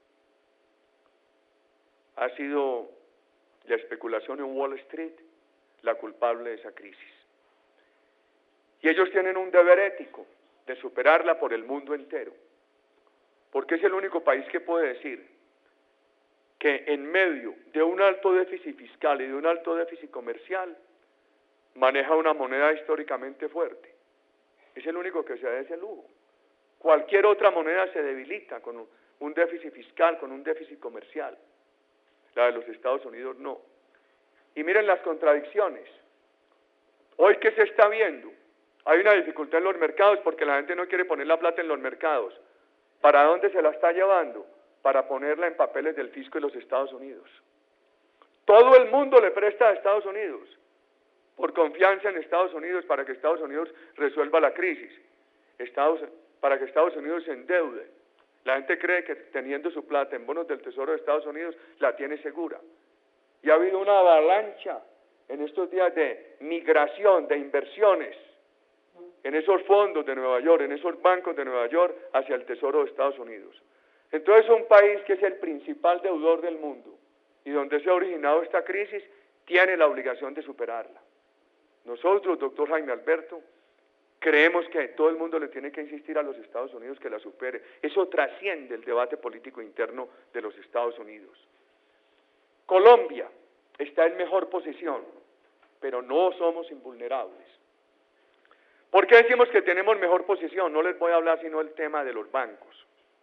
Ha sido la especulación en Wall Street la culpable de esa crisis. Y ellos tienen un deber ético de superarla por el mundo entero, porque es el único país que puede decir que en medio de un alto déficit fiscal y de un alto déficit comercial, maneja una moneda históricamente fuerte. Es el único que se da ese lujo. Cualquier otra moneda se debilita con un déficit fiscal, con un déficit comercial. La de los Estados Unidos no. Y miren las contradicciones. Hoy, ¿qué se está viendo? Hay una dificultad en los mercados porque la gente no quiere poner la plata en los mercados. ¿Para dónde se la está llevando? Para ponerla en papeles del fisco de los Estados Unidos. Todo el mundo le presta a Estados Unidos, por confianza en Estados Unidos, para que Estados Unidos resuelva la crisis, Estados, para que Estados Unidos se endeude. La gente cree que teniendo su plata en bonos del Tesoro de Estados Unidos, la tiene segura. Y ha habido una avalancha en estos días de migración, de inversiones, en esos fondos de Nueva York, en esos bancos de Nueva York, hacia el Tesoro de Estados Unidos. Entonces, un país que es el principal deudor del mundo y donde se ha originado esta crisis, tiene la obligación de superarla. Nosotros, doctor Jaime Alberto, creemos que todo el mundo le tiene que insistir a los Estados Unidos que la supere. Eso trasciende el debate político interno de los Estados Unidos. Colombia está en mejor posición, pero no somos invulnerables. ¿Por qué decimos que tenemos mejor posición? No les voy a hablar sino del tema de los bancos.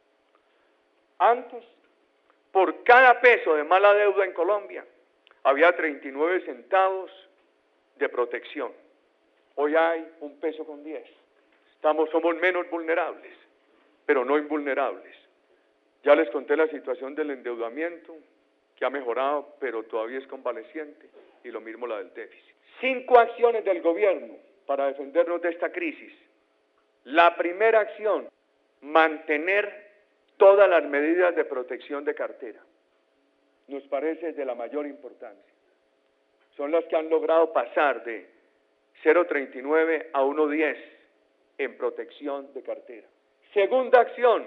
Antes, por cada peso de mala deuda en Colombia, había treinta y nueve centavos de protección. Hoy hay un peso con diez. Estamos, somos menos vulnerables, pero no invulnerables. Ya les conté la situación del endeudamiento, que ha mejorado, pero todavía es convaleciente, y lo mismo la del déficit. Cinco acciones del gobierno para defendernos de esta crisis. La primera acción, mantener todas las medidas de protección de cartera. Nos parece de la mayor importancia. Son las que han logrado pasar de cero coma treinta y nueve a uno coma diez en protección de cartera. Segunda acción,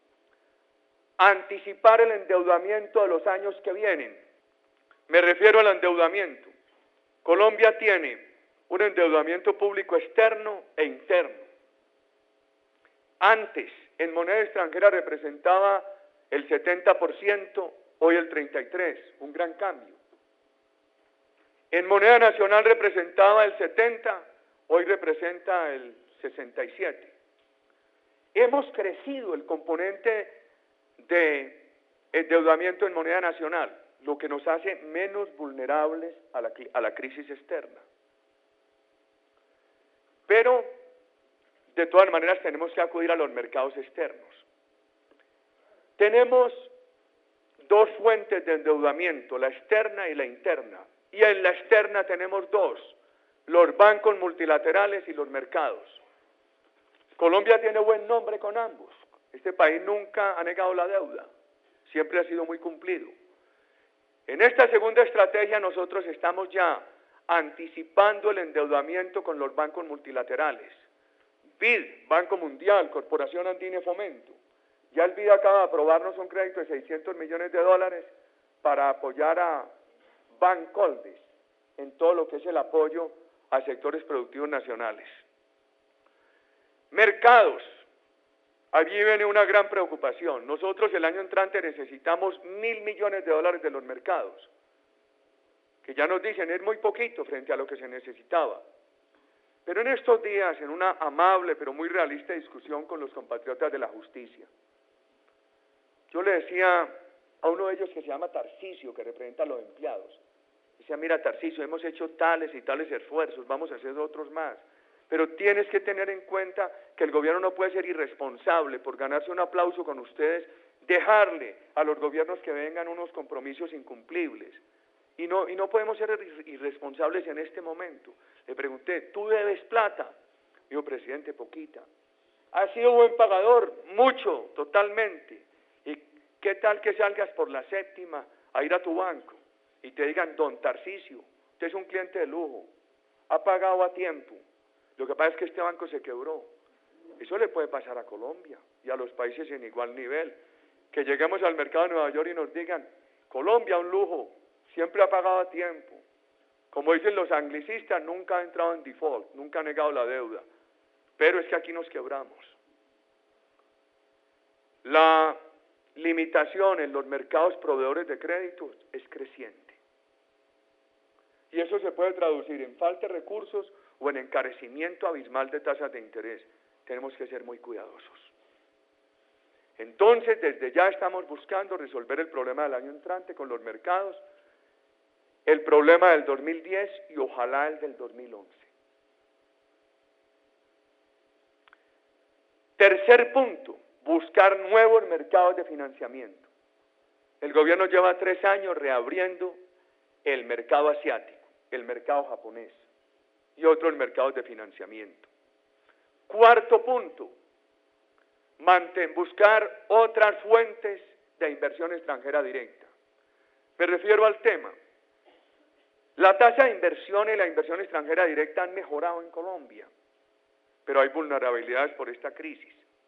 anticipar el endeudamiento de los años que vienen. Me refiero al endeudamiento. Colombia tiene un endeudamiento público externo e interno. Antes, en moneda extranjera representaba el setenta por ciento, hoy el treinta y tres por ciento, un gran cambio. En moneda nacional representaba el setenta por ciento, hoy representa el sesenta y siete por ciento. Hemos crecido el componente de endeudamiento en moneda nacional, lo que nos hace menos vulnerables a la, a la crisis externa. Pero, de todas maneras, tenemos que acudir a los mercados externos. Tenemos dos fuentes de endeudamiento, la externa y la interna. Y en la externa tenemos dos, los bancos multilaterales y los mercados. Colombia tiene buen nombre con ambos. Este país nunca ha negado la deuda, siempre ha sido muy cumplido. En esta segunda estrategia nosotros estamos ya anticipando el endeudamiento con los bancos multilaterales. B I D, Banco Mundial, Corporación Andina y Fomento. Ya el B I D acaba de aprobarnos un crédito de seiscientos millones de dólares para apoyar a Bancoldes, en todo lo que es el apoyo a sectores productivos nacionales. Mercados, allí viene una gran preocupación. Nosotros el año entrante necesitamos mil millones de dólares de los mercados, que ya nos dicen es muy poquito frente a lo que se necesitaba. Pero en estos días, en una amable pero muy realista discusión con los compatriotas de la justicia, yo le decía a uno de ellos que se llama Tarcisio, que representa a los empleados, decía, mira Tarcisio, hemos hecho tales y tales esfuerzos, vamos a hacer otros más, pero tienes que tener en cuenta que el gobierno no puede ser irresponsable por ganarse un aplauso con ustedes, dejarle a los gobiernos que vengan unos compromisos incumplibles. Y no, y no podemos ser irresponsables en este momento. Le pregunté, ¿tú debes plata? Dijo, presidente, poquita. ¿Has sido buen pagador? Mucho, totalmente. ¿Y qué tal que salgas por la séptima a ir a tu banco y te digan, don Tarcisio, usted es un cliente de lujo, ha pagado a tiempo, lo que pasa es que este banco se quebró? Eso le puede pasar a Colombia y a los países en igual nivel. Que lleguemos al mercado de Nueva York y nos digan, Colombia, un lujo, siempre ha pagado a tiempo. Como dicen los anglicistas, nunca ha entrado en default, nunca ha negado la deuda. Pero es que aquí nos quebramos. La limitación en los mercados proveedores de créditos es creciente. Y eso se puede traducir en falta de recursos o en encarecimiento abismal de tasas de interés. Tenemos que ser muy cuidadosos. Entonces, desde ya estamos buscando resolver el problema del año entrante con los mercados, el problema del dos mil diez y ojalá el del dos mil once. Tercer punto, buscar nuevos mercados de financiamiento. El gobierno lleva tres años reabriendo el mercado asiático, el mercado japonés y otros mercados de financiamiento. Cuarto punto, manten, buscar otras fuentes de inversión extranjera directa. Me refiero al tema. La tasa de inversión y la inversión extranjera directa han mejorado en Colombia, pero hay vulnerabilidades por esta crisis.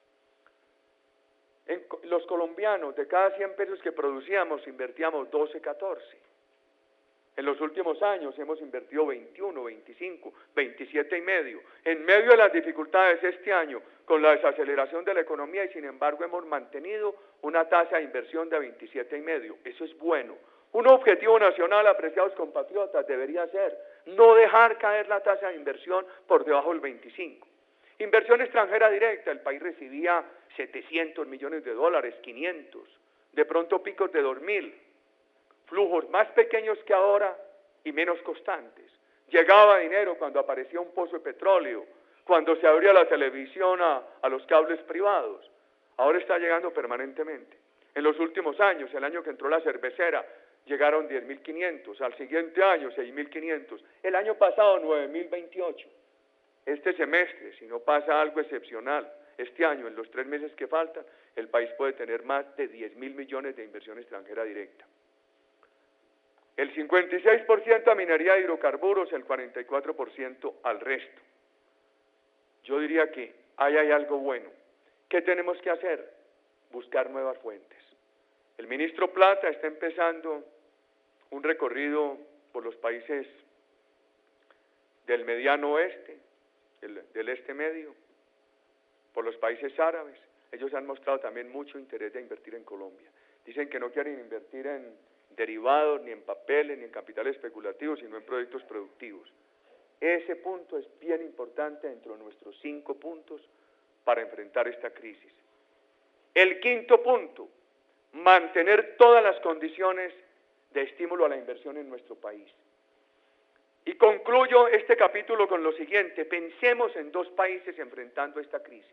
En los colombianos, de cada cien pesos que producíamos, invertíamos doce, catorce. En los últimos años hemos invertido veintiuno, veinticinco, veintisiete y medio. En medio de las dificultades este año, con la desaceleración de la economía, y sin embargo hemos mantenido una tasa de inversión de veintisiete y medio. Eso es bueno. Un objetivo nacional, apreciados compatriotas, debería ser no dejar caer la tasa de inversión por debajo del veinticinco. Inversión extranjera directa, el país recibía setecientos millones de dólares, quinientos, de pronto picos de dos mil, flujos más pequeños que ahora y menos constantes. Llegaba dinero cuando aparecía un pozo de petróleo, cuando se abría la televisión a, a los cables privados. Ahora está llegando permanentemente. En los últimos años, el año que entró la cervecera, llegaron diez mil quinientos, al siguiente año seis mil quinientos, el año pasado nueve mil veintiocho. Este semestre, si no pasa algo excepcional, este año, en los tres meses que faltan, el país puede tener más de diez mil millones de inversión extranjera directa. El cincuenta y seis por ciento a minería de hidrocarburos, el cuarenta y cuatro por ciento al resto. Yo diría que ahí hay algo bueno. ¿Qué tenemos que hacer? Buscar nuevas fuentes. El ministro Plata está empezando un recorrido por los países del mediano oeste, del, del este medio, por los países árabes. Ellos han mostrado también mucho interés de invertir en Colombia. Dicen que no quieren invertir en derivados, ni en papeles, ni en capital especulativo, sino en proyectos productivos. Ese punto es bien importante dentro de nuestros cinco puntos para enfrentar esta crisis. El quinto punto, mantener todas las condiciones de estímulo a la inversión en nuestro país. Y concluyo este capítulo con lo siguiente: pensemos en dos países enfrentando esta crisis.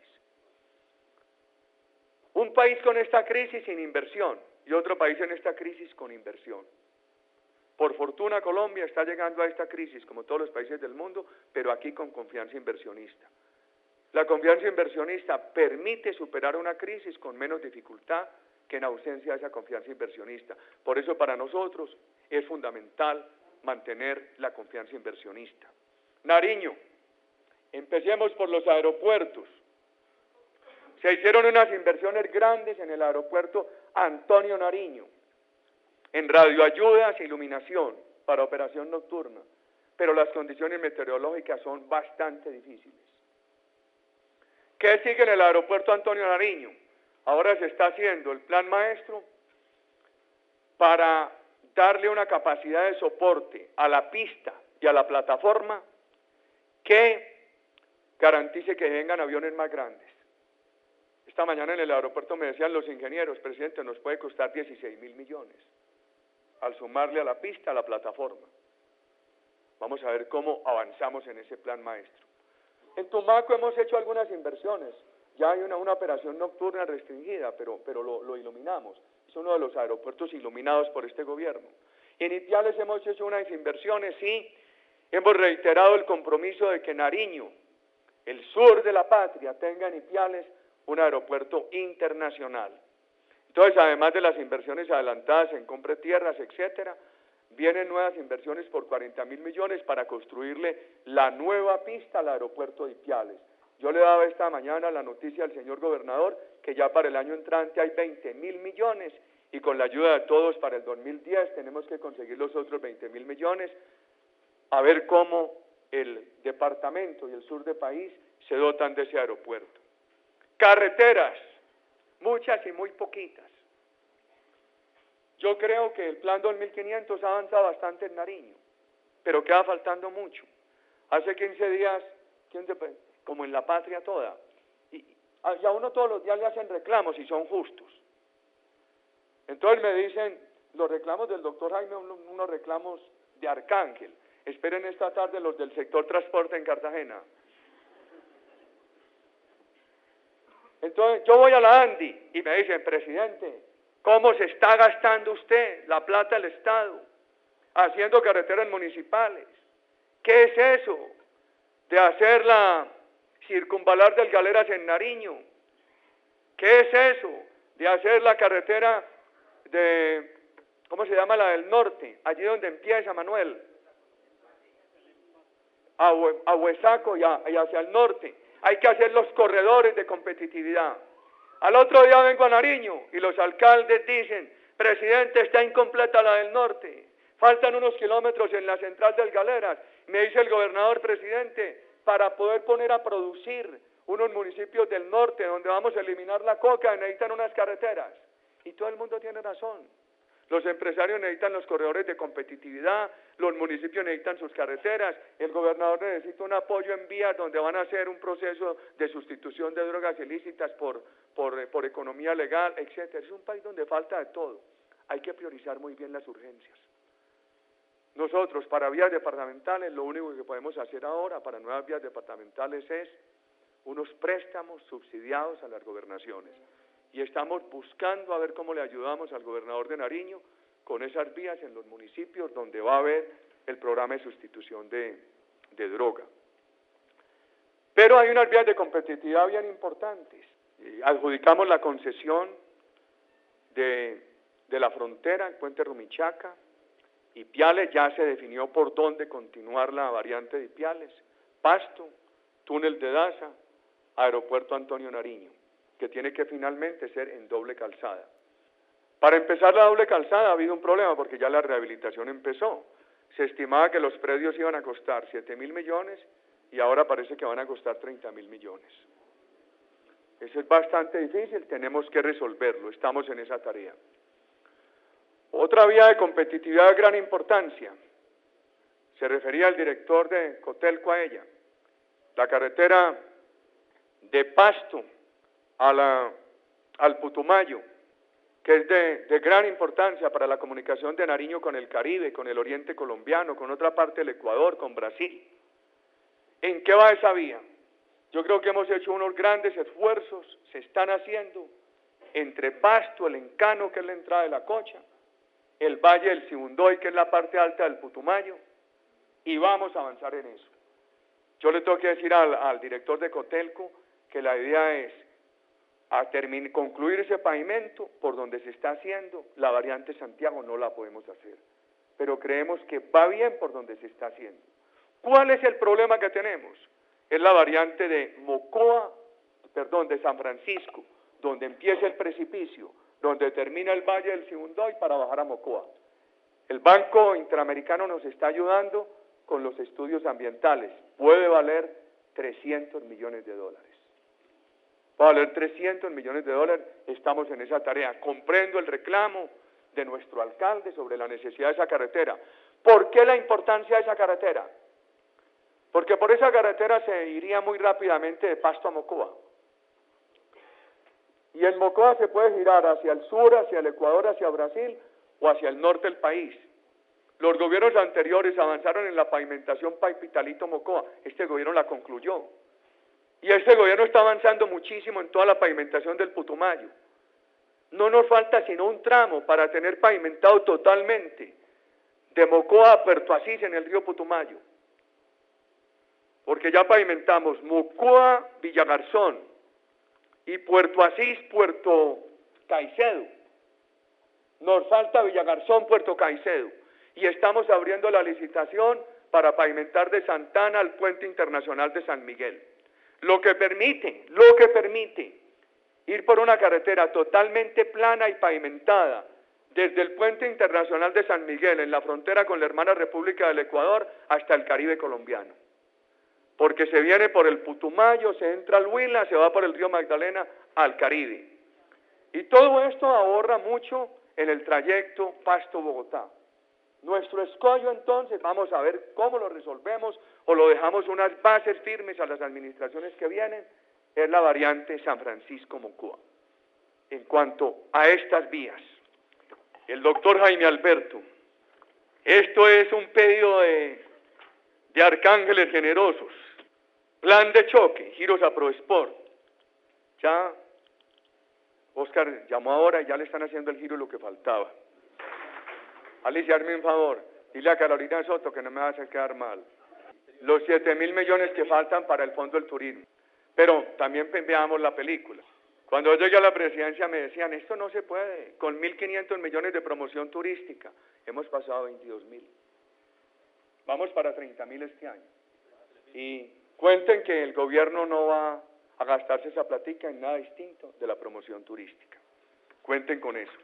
Un país con esta crisis sin inversión y otro país en esta crisis con inversión. Por fortuna Colombia está llegando a esta crisis como todos los países del mundo, pero aquí con confianza inversionista. La confianza inversionista permite superar una crisis con menos dificultad que en ausencia de esa confianza inversionista. Por eso para nosotros es fundamental mantener la confianza inversionista. Nariño, empecemos por los aeropuertos. Se hicieron unas inversiones grandes en el aeropuerto Antonio Nariño, en radioayudas e iluminación. para operación nocturna, pero las condiciones meteorológicas son bastante difíciles. ¿Qué sigue en el aeropuerto Antonio Nariño? Ahora se está haciendo el plan maestro para darle una capacidad de soporte a la pista y a la plataforma que garantice que vengan aviones más grandes. Esta mañana en el aeropuerto me decían los ingenieros, presidente, nos puede costar dieciséis mil millones, al sumarle a la pista, a la plataforma. Vamos a ver cómo avanzamos en ese plan maestro. En Tumaco hemos hecho algunas inversiones, ya hay una, una operación nocturna restringida, pero, pero lo, lo iluminamos. Es uno de los aeropuertos iluminados por este gobierno. En Ipiales hemos hecho unas inversiones y hemos reiterado el compromiso de que Nariño, el sur de la patria, tenga en Ipiales un aeropuerto internacional. Entonces, además de las inversiones adelantadas en compra de tierras, etcétera, vienen nuevas inversiones por cuarenta mil millones para construirle la nueva pista al aeropuerto de Ipiales. Yo le daba esta mañana la noticia al señor gobernador que ya para el año entrante hay veinte mil millones y con la ayuda de todos para el dos mil diez tenemos que conseguir los otros veinte mil millones, a ver cómo el departamento y el sur del país se dotan de ese aeropuerto. Carreteras, muchas y muy poquitas. Yo creo que el plan dos mil quinientos ha avanzado bastante en Nariño, pero queda faltando mucho. Hace quince días, como en la patria toda, y, y a uno todos los días le hacen reclamos y son justos. Entonces me dicen, los reclamos del doctor Jaime, unos reclamos de Arcángel. Esperen esta tarde los del sector transporte en Cartagena. Entonces yo voy a la ANDI y me dicen, presidente, ¿cómo se está gastando usted la plata del Estado haciendo carreteras municipales? ¿Qué es eso de hacer la circunvalar del Galeras en Nariño? ¿Qué es eso de hacer la carretera de, ¿cómo se llama la del norte? Allí donde empieza Manuel, a, Hue, a Huesaco y, a, y hacia el norte. Hay que hacer los corredores de competitividad. Al otro día vengo a Nariño y los alcaldes dicen, presidente, está incompleta la del norte, faltan unos kilómetros en la central del Galeras. Me dice el gobernador, presidente, para poder poner a producir unos municipios del norte donde vamos a eliminar la coca, necesitan unas carreteras. Y todo el mundo tiene razón. Los empresarios necesitan los corredores de competitividad, los municipios necesitan sus carreteras, el gobernador necesita un apoyo en vías donde van a hacer un proceso de sustitución de drogas ilícitas por, por, por economía legal, etcétera. Es un país donde falta de todo. Hay que priorizar muy bien las urgencias. Nosotros, para vías departamentales, lo único que podemos hacer ahora para nuevas vías departamentales es unos préstamos subsidiados a las gobernaciones. Y estamos buscando a ver cómo le ayudamos al gobernador de Nariño con esas vías en los municipios donde va a haber el programa de sustitución de, de droga. Pero hay unas vías de competitividad bien importantes. Eh, adjudicamos la concesión de, de la frontera en Puente Rumichaca. Ipiales ya se definió por dónde continuar la variante de Ipiales. Pasto, túnel de Daza, aeropuerto Antonio Nariño, que tiene que finalmente ser en doble calzada. Para empezar la doble calzada ha habido un problema porque ya la rehabilitación empezó. Se estimaba que los predios iban a costar siete mil millones y ahora parece que van a costar treinta mil millones. Eso es bastante difícil, tenemos que resolverlo, estamos en esa tarea. Otra vía de competitividad de gran importancia, se refería el director de Cotelco a ella, la carretera de Pasto a la, al Putumayo, que es de, de gran importancia para la comunicación de Nariño con el Caribe, con el oriente colombiano, con otra parte del Ecuador, con Brasil. ¿En qué va esa vía? Yo creo que hemos hecho unos grandes esfuerzos, se están haciendo, entre Pasto, el Encano, que es la entrada de la Cocha, el Valle del Sibundoy, que es la parte alta del Putumayo, y vamos a avanzar en eso. Yo le tengo que decir al, al director de Cotelco que la idea es a terminar, concluir ese pavimento por donde se está haciendo, la variante Santiago no la podemos hacer, pero creemos que va bien por donde se está haciendo. ¿Cuál es el problema que tenemos? Es la variante de Mocoa, perdón, de San Francisco, donde empieza el precipicio, donde termina el Valle del Sibundoy para bajar a Mocoa. El Banco Interamericano nos está ayudando con los estudios ambientales. Puede valer trescientos millones de dólares. Puede valer trescientos millones de dólares, estamos en esa tarea. Comprendo el reclamo de nuestro alcalde sobre la necesidad de esa carretera. ¿Por qué la importancia de esa carretera? Porque por esa carretera se iría muy rápidamente de Pasto a Mocoa. Y en Mocoa se puede girar hacia el sur, hacia el Ecuador, hacia Brasil o hacia el norte del país. Los gobiernos anteriores avanzaron en la pavimentación Paipitalito-Mocoa. Este gobierno la concluyó. Y este gobierno está avanzando muchísimo en toda la pavimentación del Putumayo. No nos falta sino un tramo para tener pavimentado totalmente de Mocoa a Puerto Asís en el río Putumayo. Porque ya pavimentamos Mocoa, Villagarzón y Puerto Asís, Puerto Caicedo. Nos falta Villagarzón, Puerto Caicedo. Y estamos abriendo la licitación para pavimentar de Santana al Puente Internacional de San Miguel. Lo que permite, lo que permite ir por una carretera totalmente plana y pavimentada desde el Puente Internacional de San Miguel en la frontera con la hermana República del Ecuador hasta el Caribe colombiano. Porque se viene por el Putumayo, se entra al Huila, se va por el río Magdalena al Caribe. Y todo esto ahorra mucho en el trayecto Pasto-Bogotá. Nuestro escollo entonces, vamos a ver cómo lo resolvemos o lo dejamos unas bases firmes a las administraciones que vienen, es la variante San Francisco-Mocoa. En cuanto a estas vías, el doctor Jaime Alberto, esto es un pedido de, de arcángeles generosos, plan de choque, giros a ProSport. Ya Oscar llamó ahora y ya le están haciendo el giro y lo que faltaba. Alicia, hazme un favor, dile a Carolina Soto que no me va a hacer quedar mal. Los siete mil millones que faltan para el Fondo del Turismo. Pero también veamos la película. Cuando yo llegué a la presidencia me decían, esto no se puede, con mil quinientos millones de promoción turística. Hemos pasado a veintidós mil. Vamos para treinta mil este año. Y cuenten que el gobierno no va a gastarse esa platica en nada distinto de la promoción turística. Cuenten con eso.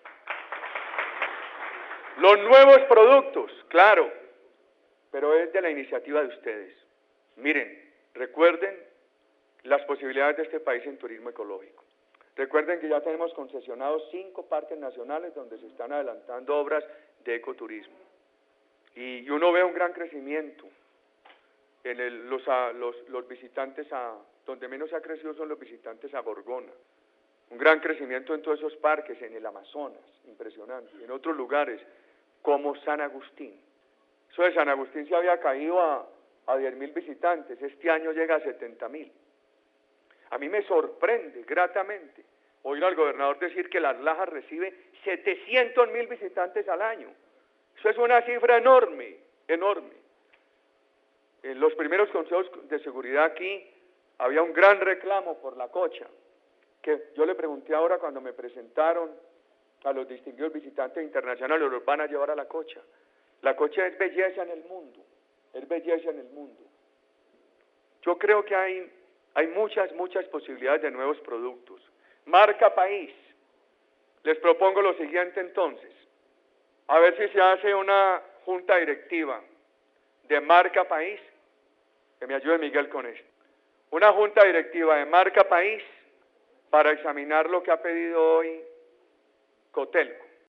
Los nuevos productos, claro, pero es de la iniciativa de ustedes. Miren, recuerden las posibilidades de este país en turismo ecológico. Recuerden que ya tenemos concesionados cinco parques nacionales donde se están adelantando obras de ecoturismo. Y uno ve un gran crecimiento en el, los, a, los, los visitantes, a, donde menos ha crecido son los visitantes a Gorgona. Un gran crecimiento en todos esos parques, en el Amazonas, impresionante, en otros lugares como San Agustín. Eso de San Agustín se había caído a, a diez mil visitantes, este año llega a setenta mil. A mí me sorprende gratamente oír al gobernador decir que Las Lajas recibe setecientos mil visitantes al año. Eso es una cifra enorme, enorme. En los primeros consejos de seguridad aquí había un gran reclamo por la cocha, que yo le pregunté ahora cuando me presentaron a los distinguidos visitantes internacionales, los van a llevar a la cocha. La cocha es belleza en el mundo, es belleza en el mundo. Yo creo que hay, hay muchas, muchas posibilidades de nuevos productos. Marca país. Les propongo lo siguiente entonces, a ver si se hace una junta directiva de marca país, que me ayude Miguel con esto. Una junta directiva de marca país para examinar lo que ha pedido hoy Cotelco.